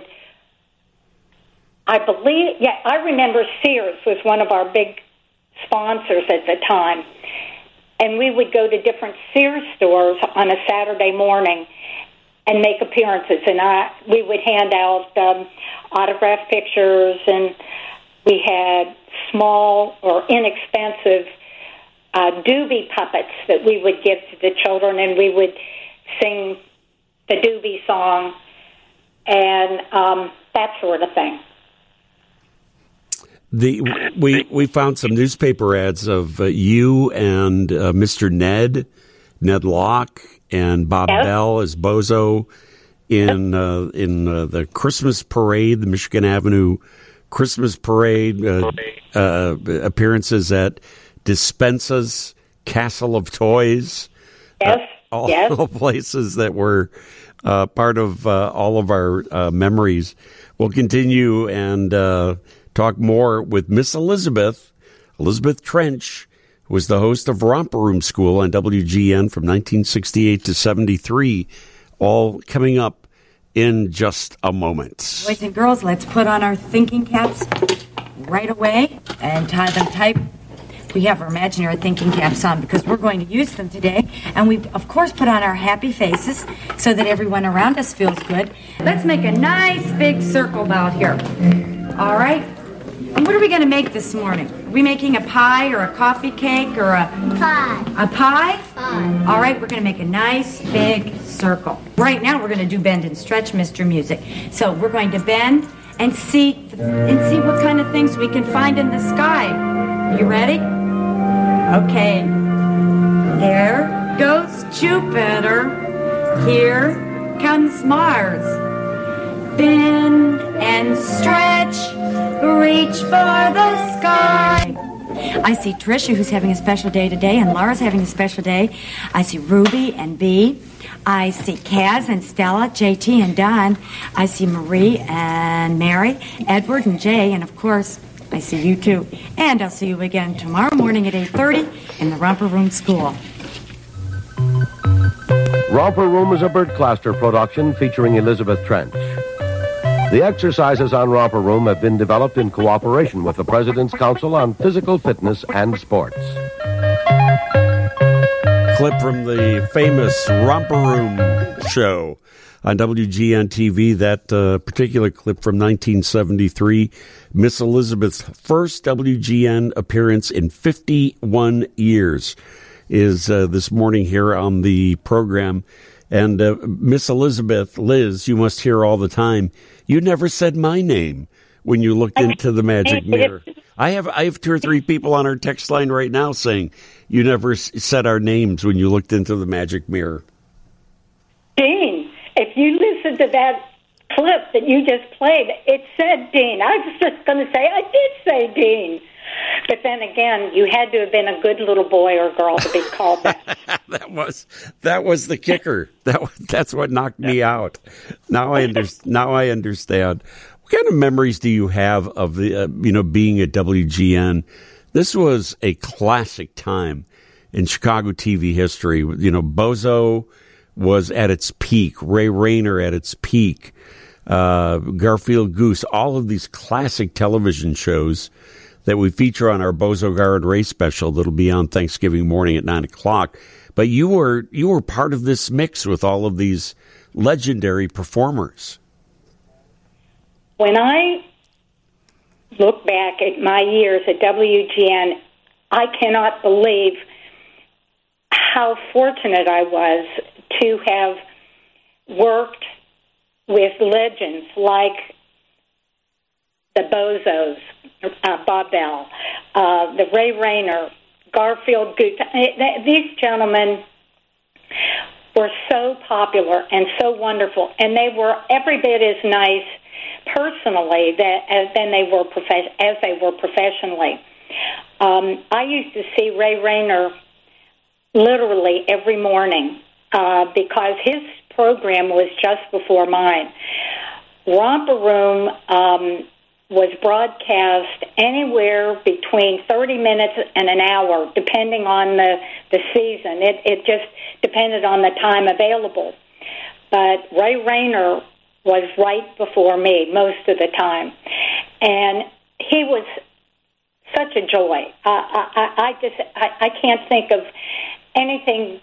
I believe, yeah, I remember Sears was one of our big sponsors at the time. And we would go to different Sears stores on a Saturday morning and make appearances. And I, we would hand out um, autographed pictures, and we had small or inexpensive uh, doobie puppets that we would give to the children, and we would sing the doobie song and um, that sort of thing. The we we found some newspaper ads of uh, you and uh, Mister Ned, Ned Locke, and Bob yes. Bell as Bozo in uh, in uh, the Christmas parade, the Michigan Avenue Christmas parade, uh, uh, appearances at Dispensa's Castle of Toys. Yes, uh, all yes. places that were uh, part of uh, all of our uh, memories. We'll continue and uh, talk more with Miss Elizabeth, Elizabeth Trench, who was the host of Romper Room School on W G N from nineteen sixty-eight to seventy-three, all coming up in just a moment. Boys and girls, let's put on our thinking caps right away and tie them tight. We have our imaginary thinking caps on because we're going to use them today. And we, of course, put on our happy faces so that everyone around us feels good. Let's make a nice big circle out here. All right? And what are we going to make this morning? Are we making a pie or a coffee cake or a... Pie. A pie? Pie. All right, we're going to make a nice big circle. Right now, we're going to do bend and stretch, Mister Music. So we're going to bend and see and see what kind of things we can find in the sky. You ready? Okay. There goes Jupiter. Here comes Mars. Bend and stretch, reach for the sky. I see Tricia, who's having a special day today, and Laura's having a special day. I see Ruby and Bee. I see Kaz and Stella, J T and Don. I see Marie and Mary, Edward and Jay, and of course, I see you too. And I'll see you again tomorrow morning at eight thirty in the Romper Room School. Romper Room is a Bert Claster production featuring Elizabeth Trench. The exercises on Romper Room have been developed in cooperation with the President's Council on Physical Fitness and Sports. Clip from the famous Romper Room show on W G N T V. That uh, particular clip from nineteen seventy-three, Miss Elizabeth's first W G N appearance in fifty-one years, is uh, this morning here on the program. And uh, Miss Elizabeth, Liz, you must hear all the time, you never said my name when you looked into the magic mirror. I have I have two or three people on our text line right now saying you never s- said our names when you looked into the magic mirror. Dean, if you listen to that clip that you just played, it said Dean. I was just going to say, I did say Dean. But then again, you had to have been a good little boy or girl to be called that. that was that was the kicker. That was, that's what knocked me out. Now I under, now I understand. What kind of memories do you have of the uh, you know being at W G N? This was a classic time in Chicago T V history. You know, Bozo was at its peak, Ray Rayner at its peak, uh, Garfield Goose, all of these classic television shows that we feature on our Bozo Gar and Ray special that'll be on Thanksgiving morning at nine o'clock. But you were you were part of this mix with all of these legendary performers. When I look back at my years at W G N, I cannot believe how fortunate I was to have worked with legends like the Bozos, uh, Bob Bell, uh, the Ray Rayner, Garfield Goose. These gentlemen were so popular and so wonderful, and they were every bit as nice personally that as than they were prof- as they were professionally. Um, I used to see Ray Rayner literally every morning uh, because his program was just before mine. Romper Room um, was broadcast anywhere between thirty minutes and an hour, depending on the, the season. It, it just depended on the time available. But Ray Rayner was right before me most of the time. And he was such a joy. Uh, I, I just I, I can't think of anything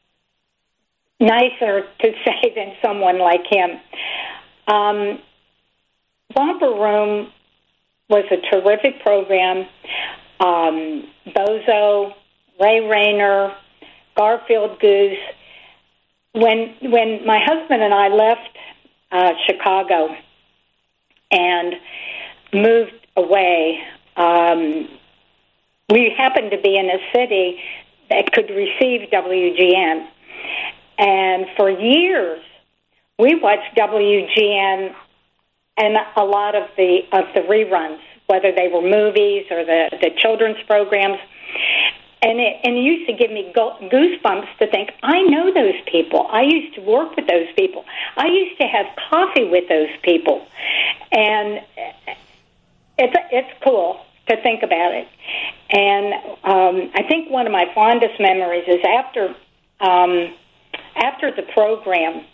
nicer to say than someone like him. Um, Romper Room was a terrific program. Um, Bozo, Ray Rayner, Garfield Goose. When when my husband and I left uh, Chicago and moved away, um, we happened to be in a city that could receive W G N. And for years, we watched W G N and a lot of the of the reruns, whether they were movies or the, the children's programs. And it, and it used to give me goosebumps to think, I know those people. I used to work with those people. I used to have coffee with those people. And it's it's cool to think about it. And um, I think one of my fondest memories is after um, after the program,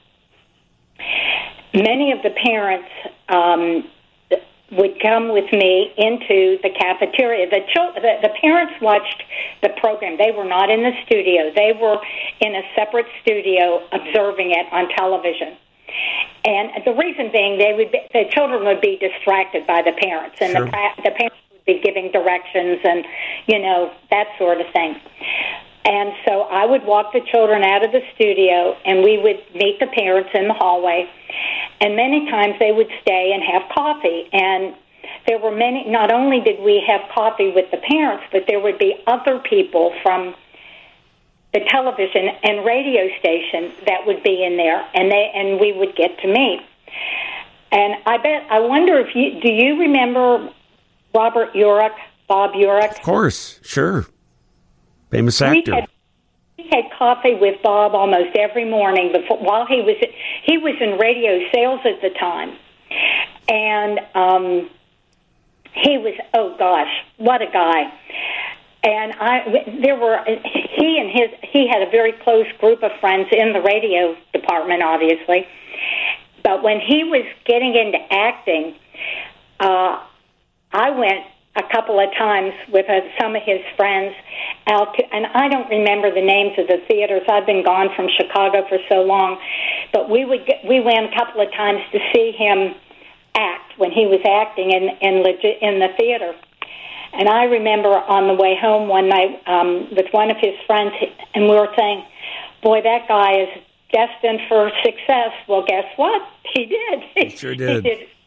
many of the parents um, would come with me into the cafeteria. The, chil- the the parents watched the program. They were not in the studio. They were in a separate studio observing it on television. And the reason being, they would be, the children would be distracted by the parents, and sure. the, the parents would be giving directions and, you know, that sort of thing. And so I would walk the children out of the studio, and we would meet the parents in the hallway. And many times they would stay and have coffee. And there were many, not only did we have coffee with the parents, but there would be other people from the television and radio station that would be in there, and they and we would get to meet. And I bet, I wonder if you, do you remember Robert Urich, Bob Urich? Of course, sure. Famous actor. We had, we had coffee with Bob almost every morning before, while he was he was in radio sales at the time, and um, he was oh gosh, what a guy! And I there were he and his he had a very close group of friends in the radio department, obviously, but when he was getting into acting, uh, I went a couple of times with uh, some of his friends out to, and I don't remember the names of the theaters. I've been gone from Chicago for so long, but we would get, we went a couple of times to see him act when he was acting in in, legit, in the theater. And I remember on the way home one night um, with one of his friends, and we were saying, "Boy, that guy is destined for success." Well, guess what? He did. He sure did. He did.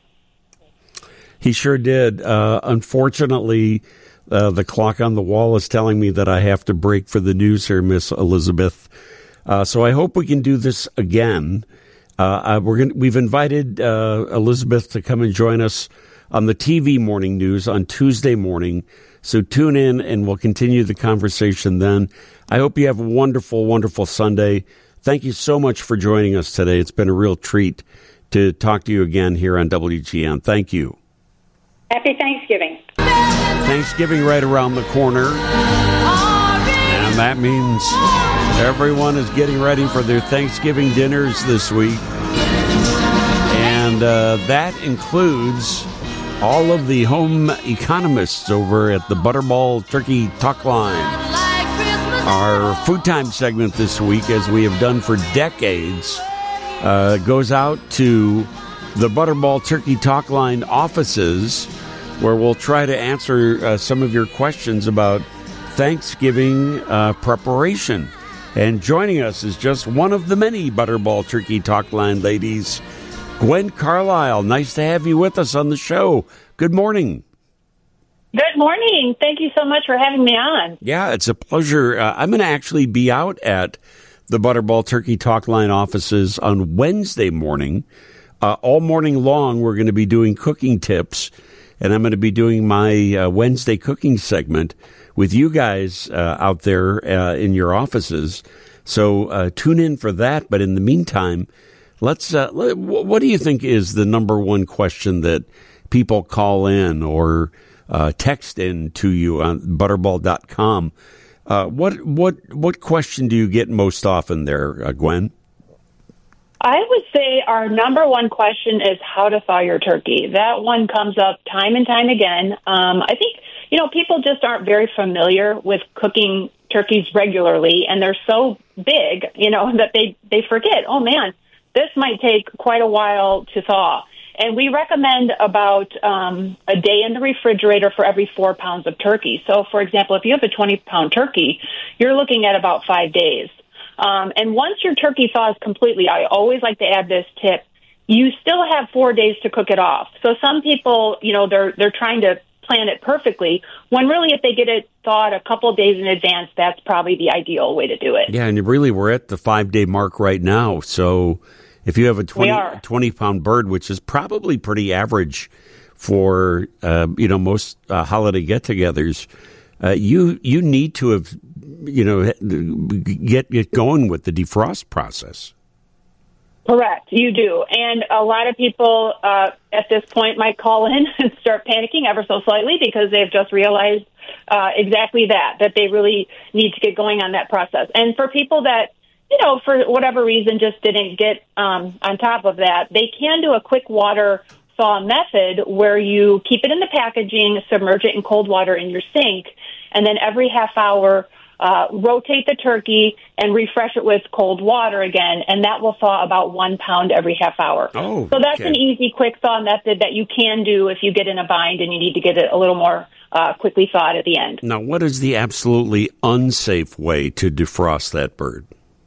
He sure did. Uh, unfortunately, uh, the clock on the wall is telling me that I have to break for the news here, Miss Elizabeth. Uh, so I hope we can do this again. Uh, we're gonna, we've invited uh, Elizabeth to come and join us on the T V morning news on Tuesday morning. So tune in, and we'll continue the conversation then. I hope you have a wonderful, wonderful Sunday. Thank you so much for joining us today. It's been a real treat to talk to you again here on W G N. Thank you. Happy Thanksgiving. Thanksgiving right around the corner. And that means everyone is getting ready for their Thanksgiving dinners this week. And uh, that includes all of the home economists over at the Butterball Turkey Talk Line. Our food time segment this week, as we have done for decades, uh, goes out to the Butterball Turkey Talk Line offices, where we'll try to answer uh, some of your questions about Thanksgiving uh, preparation. And joining us is just one of the many Butterball Turkey Talk Line ladies, Gwen Carlisle. Nice to have you with us on the show. Good morning. Good morning. Thank you so much for having me on. Yeah, it's a pleasure. Uh, I'm going to actually be out at the Butterball Turkey Talk Line offices on Wednesday morning. Uh, all morning long, we're going to be doing cooking tips, and I'm going to be doing my uh, Wednesday cooking segment with you guys uh, out there uh, in your offices. So uh, tune in for that. But in the meantime, let's. Uh, let, what do you think is the number one question that people call in or uh, text in to you on butterball dot com? Uh, what what what question do you get most often there, uh, Gwen? I would say our number one question is how to thaw your turkey. That one comes up time and time again. Um, I think, you know, people just aren't very familiar with cooking turkeys regularly, and they're so big, you know, that they, they forget, oh, man, this might take quite a while to thaw. And we recommend about um, a day in the refrigerator for every four pounds of turkey. So, for example, if you have a twenty-pound turkey, you're looking at about five days. Um, and once your turkey thaws completely, I always like to add this tip, you still have four days to cook it off. So some people, you know, they're they're trying to plan it perfectly, when really if they get it thawed a couple of days in advance, that's probably the ideal way to do it. Yeah, and really we're at the five-day mark right now, so if you have a twenty-pound bird, which is probably pretty average for, uh, you know, most uh, holiday get-togethers, uh, you you need to have, you know, get, get going with the defrost process. Correct, you do. And a lot of people uh, at this point might call in and start panicking ever so slightly because they've just realized uh, exactly that, that they really need to get going on that process. And for people that, you know, for whatever reason just didn't get um, on top of that, they can do a quick water thaw method where you keep it in the packaging, submerge it in cold water in your sink, and then every half hour Uh, rotate the turkey and refresh it with cold water again, and that will thaw about one pound every half hour. Oh, so that's okay. an easy, quick thaw method that you can do if you get in a bind and you need to get it a little more uh, quickly thawed at the end. Now, what is the absolutely unsafe way to defrost that bird?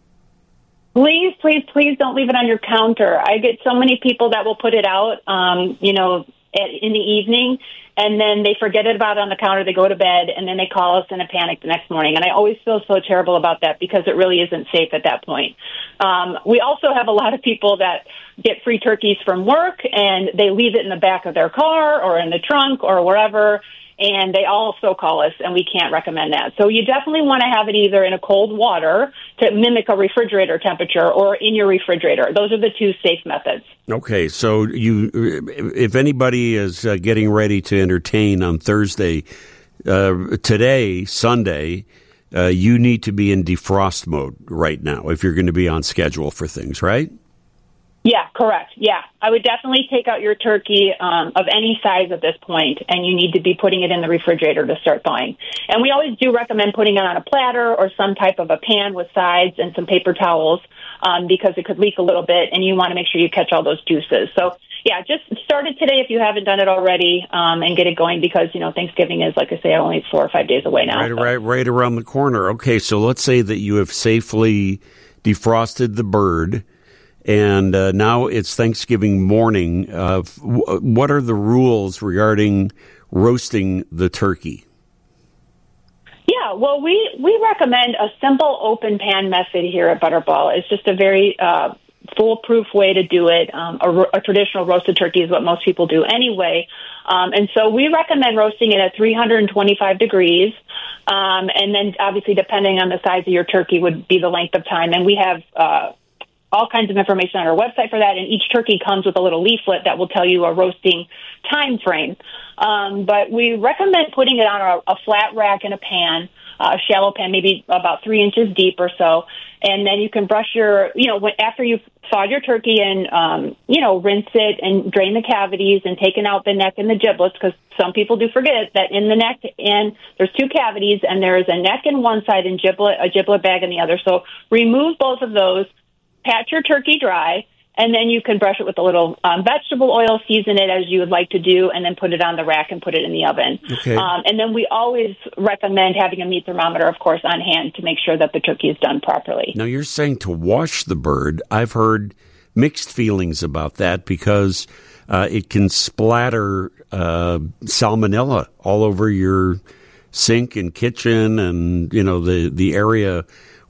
Please, please, please don't leave it on your counter. I get so many people that will put it out, um, you know, at, in the evening, and then they forget it about it on the counter, they go to bed, and then they call us in a panic the next morning. And I always feel so terrible about that because it really isn't safe at that point. Um, we also have a lot of people that get free turkeys from work, and they leave it in the back of their car or in the trunk or wherever, and they also call us, and we can't recommend that. So you definitely want to have it either in a cold water to mimic a refrigerator temperature or in your refrigerator. Those are the two safe methods. Okay, so you, if anybody is uh, getting ready to entertain on Thursday, uh, today, Sunday, uh, you need to be in defrost mode right now if you're going to be on schedule for things, right? Yeah, correct. Yeah, I would definitely take out your turkey um, of any size at this point, and you need to be putting it in the refrigerator to start thawing. And we always do recommend putting it on a platter or some type of a pan with sides and some paper towels um, because it could leak a little bit, and you want to make sure you catch all those juices. So, yeah, just start it today if you haven't done it already um, and get it going because, you know, Thanksgiving is, like I say, only four or five days away now. Right, so. right, right around the corner. Okay, so let's say that you have safely defrosted the bird, and uh, now it's Thanksgiving morning. Uh, w- what are the rules regarding roasting the turkey? Yeah, well, we, we recommend a simple open pan method here at Butterball. It's just a very uh, foolproof way to do it. Um, a, a traditional roasted turkey is what most people do anyway. Um, and so we recommend roasting it at three hundred twenty-five degrees. Um, and then obviously depending on the size of your turkey would be the length of time. And we have uh, all kinds of information on our website for that. And each turkey comes with a little leaflet that will tell you a roasting time frame. Um, but we recommend putting it on a, a flat rack in a pan, uh, a shallow pan, maybe about three inches deep or so. And then you can brush your, you know, when, after you've thawed your turkey and, um, you know, rinse it and drain the cavities and taken out the neck and the giblets, because some people do forget that in the neck and there's two cavities and there is a neck in one side and giblet, a giblet bag in the other. So remove both of those, pat your turkey dry, and then you can brush it with a little um, vegetable oil, season it as you would like to do, and then put it on the rack and put it in the oven. Okay. Um, and then we always recommend having a meat thermometer, of course, on hand to make sure that the turkey is done properly. Now, you're saying to wash the bird. I've heard mixed feelings about that because uh, it can splatter uh, salmonella all over your sink and kitchen and, you know, the, the area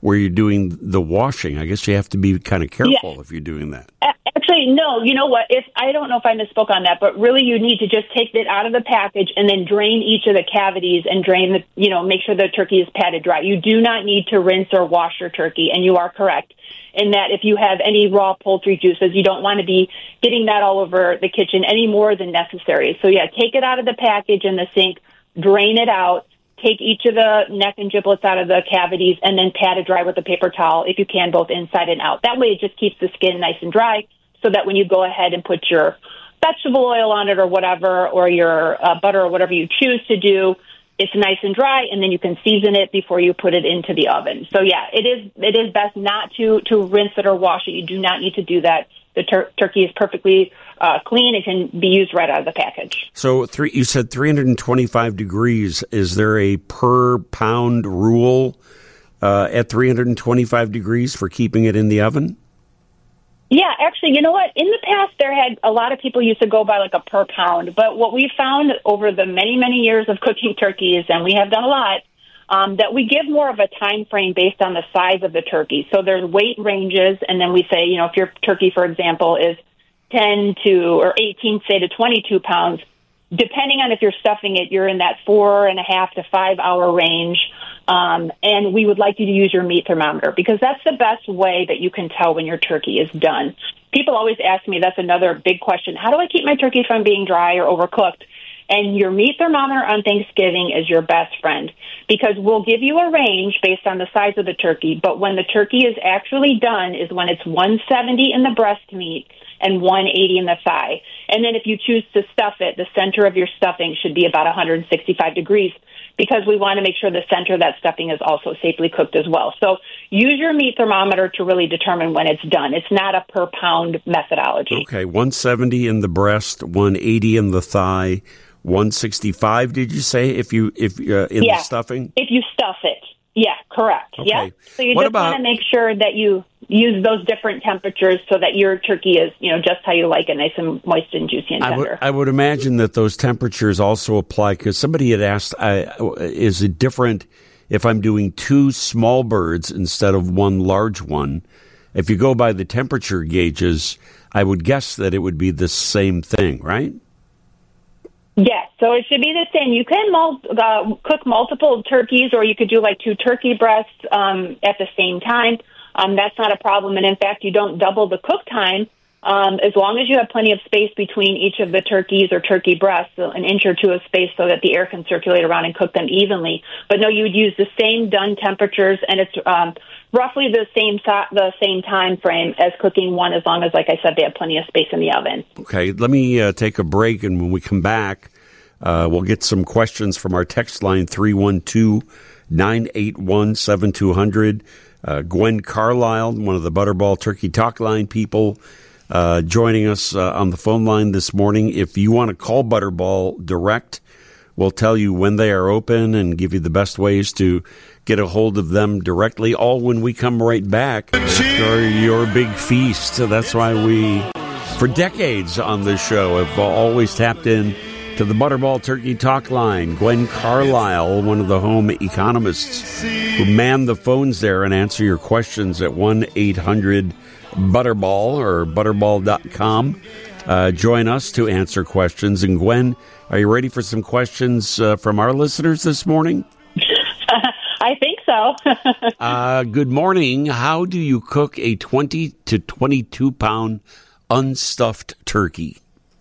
where you're doing the washing. I guess you have to be kind of careful Yeah. if you're doing that. Actually, no. You know what? If I don't know if I misspoke on that, but really, you need to just take it out of the package and then drain each of the cavities and drain the. You know, make sure the turkey is patted dry. You do not need to rinse or wash your turkey, and you are correct in that if you have any raw poultry juices, you don't want to be getting that all over the kitchen any more than necessary. So yeah, take it out of the package in the sink, drain it out. Take each of the neck and giblets out of the cavities and then pat it dry with a paper towel, if you can, both inside and out. That way it just keeps the skin nice and dry so that when you go ahead and put your vegetable oil on it or whatever, or your uh, butter or whatever you choose to do, it's nice and dry, and then you can season it before you put it into the oven. So, yeah, it is it is best not to, to rinse it or wash it. You do not need to do that. The tur- turkey is perfectly uh, clean. It can be used right out of the package. So three, you said three hundred twenty-five degrees. Is there a per pound rule uh, at three hundred twenty-five degrees for keeping it in the oven? Yeah, actually, you know what? In the past, there had a lot of people used to go by like a per pound. But what we found over the many, many years of cooking turkeys, and we have done a lot, um, that we give more of a time frame based on the size of the turkey. So there's weight ranges, and then we say, you know, if your turkey, for example, is ten to or eighteen, say, to twenty-two pounds, depending on if you're stuffing it, you're in that four and a half to five hour range. Um, and we would like you to use your meat thermometer because that's the best way that you can tell when your turkey is done. People always ask me, that's another big question, how do I keep my turkey from being dry or overcooked? And your meat thermometer on Thanksgiving is your best friend because we'll give you a range based on the size of the turkey. But when the turkey is actually done is when it's one seventy in the breast meat and one eighty in the thigh. And then if you choose to stuff it, the center of your stuffing should be about one hundred sixty-five degrees because we want to make sure the center of that stuffing is also safely cooked as well. So use your meat thermometer to really determine when it's done. It's not a per pound methodology. Okay, one seventy in the breast, one eighty in the thigh, one sixty-five, did you say, if you if uh, in yeah, the stuffing? If you stuff it. Yeah, correct. Okay. Yeah. So you What just about- want to make sure that you use those different temperatures so that your turkey is, you know, just how you like it, nice and moist and juicy and I would, tender. I would imagine that those temperatures also apply because somebody had asked, uh, is it different if I'm doing two small birds instead of one large one? If you go by the temperature gauges, I would guess that it would be the same thing, right? Yes, so it should be the same. You can mul- uh, cook multiple turkeys, or you could do like two turkey breasts um, at the same time. Um, that's not a problem, and in fact, you don't double the cook time um, as long as you have plenty of space between each of the turkeys or turkey breasts, so an inch or two of space so that the air can circulate around and cook them evenly. But no, you would use the same done temperatures, and it's um, roughly the same so- the same time frame as cooking one, as long as, like I said, they have plenty of space in the oven. Okay, let me uh, take a break, and when we come back, uh, we'll get some questions from our text line, three one two, nine eight one, seven two zero zero. Uh, Gwen Carlisle, one of the Butterball Turkey Talk Line people, uh, joining us uh, on the phone line this morning. If you want to call Butterball direct, we'll tell you when they are open and give you the best ways to get a hold of them directly, all when we come right back after your big feast. So that's why we, for decades on this show, have always tapped in to the Butterball Turkey Talk Line. Gwen Carlisle, one of the home economists who man the phones there and answer your questions at one eight hundred butterball or butterball dot com. Uh, join us to answer questions. And Gwen, are you ready for some questions uh, from our listeners this morning? I think so. uh, good morning. How do you cook a twenty to twenty-two pound unstuffed turkey?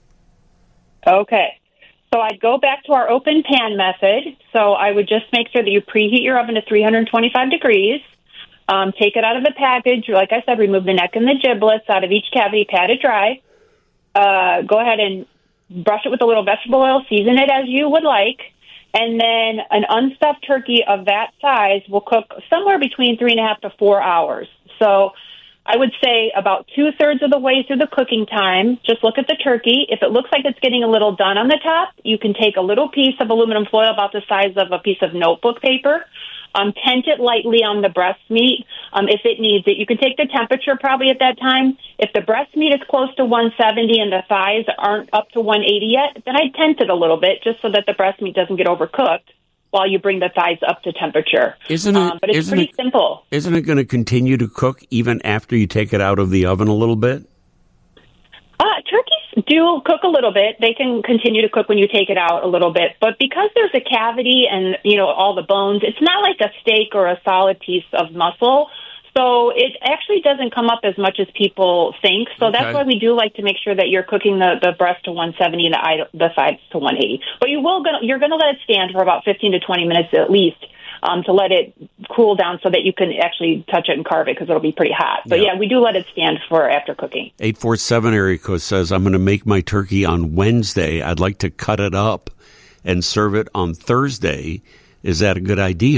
Okay. So I'd go back to our open pan method. So I would just make sure that you preheat your oven to three hundred twenty-five degrees. Um, take it out of the package. Like I said, remove the neck and the giblets out of each cavity, pat it dry. Uh, go ahead and brush it with a little vegetable oil, season it as you would like. And then an unstuffed turkey of that size will cook somewhere between three and a half to four hours. So I would say about two-thirds of the way through the cooking time, just look at the turkey. If it looks like it's getting a little done on the top, you can take a little piece of aluminum foil about the size of a piece of notebook paper, um, tent it lightly on the breast meat um, if it needs it. You can take the temperature probably at that time. If the breast meat is close to one seventy and the thighs aren't up to one eighty yet, then I'd tent it a little bit just so that the breast meat doesn't get overcooked. while you bring the thighs up to temperature. Isn't it? Um, but it's isn't pretty it, simple. Isn't it going to continue to cook even after you take it out of the oven a little bit? Uh, turkeys do cook a little bit. They can continue to cook when you take it out a little bit. But because there's a cavity and, you know, all the bones, it's not like a steak or a solid piece of muscle. So it actually doesn't come up as much as people think. So Okay. that's why we do like to make sure that you're cooking the, the breast to one seventy and the, ide- the sides to one eighty. But you will gonna, you're going to let it stand for about fifteen to twenty minutes at least um, to let it cool down so that you can actually touch it and carve it because it'll be pretty hot. But Yeah. yeah, we do let it stand for after cooking. eight four seven area code says, I'm going to make my turkey on Wednesday. I'd like to cut it up and serve it on Thursday. Is that a good idea?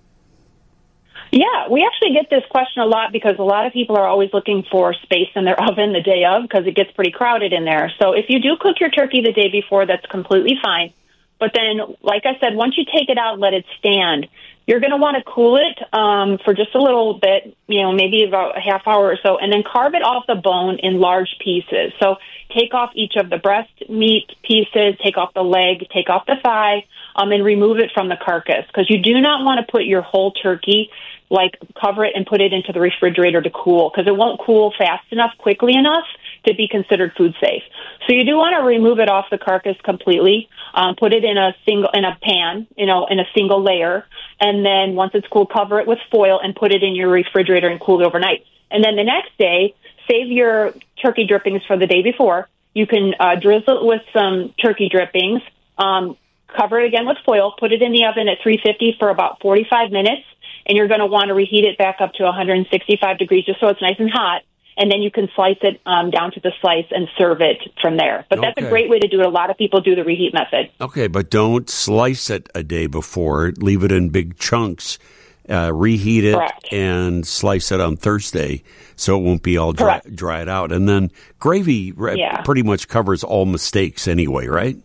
Yeah, we actually get this question a lot because a lot of people are always looking for space in their oven the day of because it gets pretty crowded in there. So if you do cook your turkey the day before, that's completely fine. But then, like I said, once you take it out and let it stand, you're going to want to cool it um, for just a little bit, you know, maybe about a half hour or so, and then carve it off the bone in large pieces. So take off each of the breast meat pieces, take off the leg, take off the thigh, um, and remove it from the carcass because you do not want to put your whole turkey, like cover it and put it into the refrigerator to cool because it won't cool fast enough, quickly enough to be considered food safe. So you do want to remove it off the carcass completely, um, put it in a single in a pan, you know, in a single layer, and then once it's cool, cover it with foil and put it in your refrigerator and cool it overnight. And then the next day, save your turkey drippings for the day before. You can uh, drizzle it with some turkey drippings, um, cover it again with foil, put it in the oven at three fifty for about forty-five minutes, and you're going to want to reheat it back up to one hundred sixty-five degrees just so it's nice and hot. And then you can slice it um, down to the slice and serve it from there. But that's Okay. a great way to do it. A lot of people do the reheat method. Okay, but don't slice it a day before. Leave it in big chunks. Uh, reheat it Correct. and slice it on Thursday so it won't be all dry, dried out. And then gravy re- Yeah. pretty much covers all mistakes anyway, right?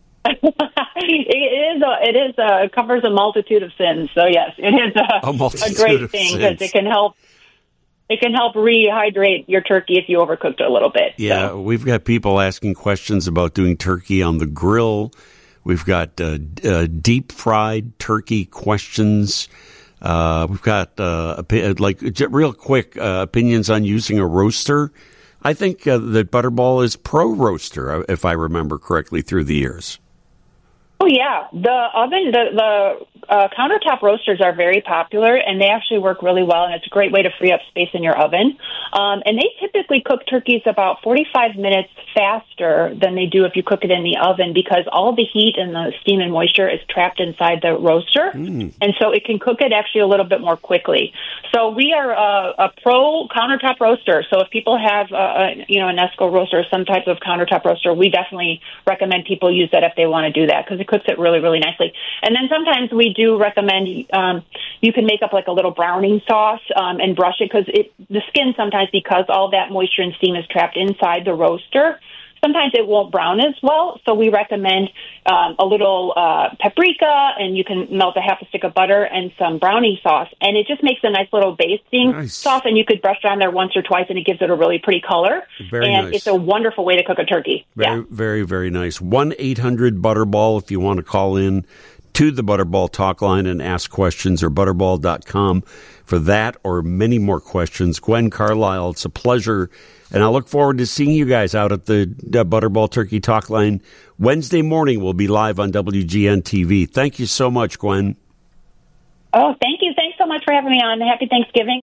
It is. A, it is. A, it covers a multitude of sins. So yes, it is a, A multitude a great of thing sins. because it can help. It can help rehydrate your turkey if you overcooked it a little bit. Yeah, So. we've got people asking questions about doing turkey on the grill. We've got uh, d- uh, deep fried turkey questions. Uh, we've got uh, opi- like j- real quick uh, opinions on using a roaster. I think uh, that Butterball is pro roaster, if I remember correctly through the years. Oh yeah, the oven, the the uh, countertop roasters are very popular, and they actually work really well. And it's a great way to free up space in your oven. Um, and they typically cook turkeys about forty-five minutes faster than they do if you cook it in the oven because all the heat and the steam and moisture is trapped inside the roaster, Mm. and so it can cook it actually a little bit more quickly. So we are a, a pro countertop roaster. So if people have a, a you know an Nesco roaster or some type of countertop roaster, we definitely recommend people use that if they want to do that because it cooks it really, really nicely. And then sometimes we do recommend um, you can make up like a little browning sauce um, and brush it because it the skin sometimes because all that moisture and steam is trapped inside the roaster. Sometimes it won't brown as well, so we recommend um, a little uh, paprika, and you can melt a half a stick of butter and some browning sauce, and it just makes a nice little basting Nice. sauce, and you could brush it on there once or twice, and it gives it a really pretty color. Very and nice. it's a wonderful way to cook a turkey. Very, Yeah. very, very nice. one eight hundred Butterball if you want to call in to the Butterball talk line and ask questions, or butterball dot com for that or many more questions. Gwen Carlisle, it's a pleasure. And I look forward to seeing you guys out at the uh, Butterball Turkey Talk Line. Wednesday morning, we'll be live on W G N T V. Thank you so much, Gwen. Oh, thank you. Thanks so much for having me on. Happy Thanksgiving.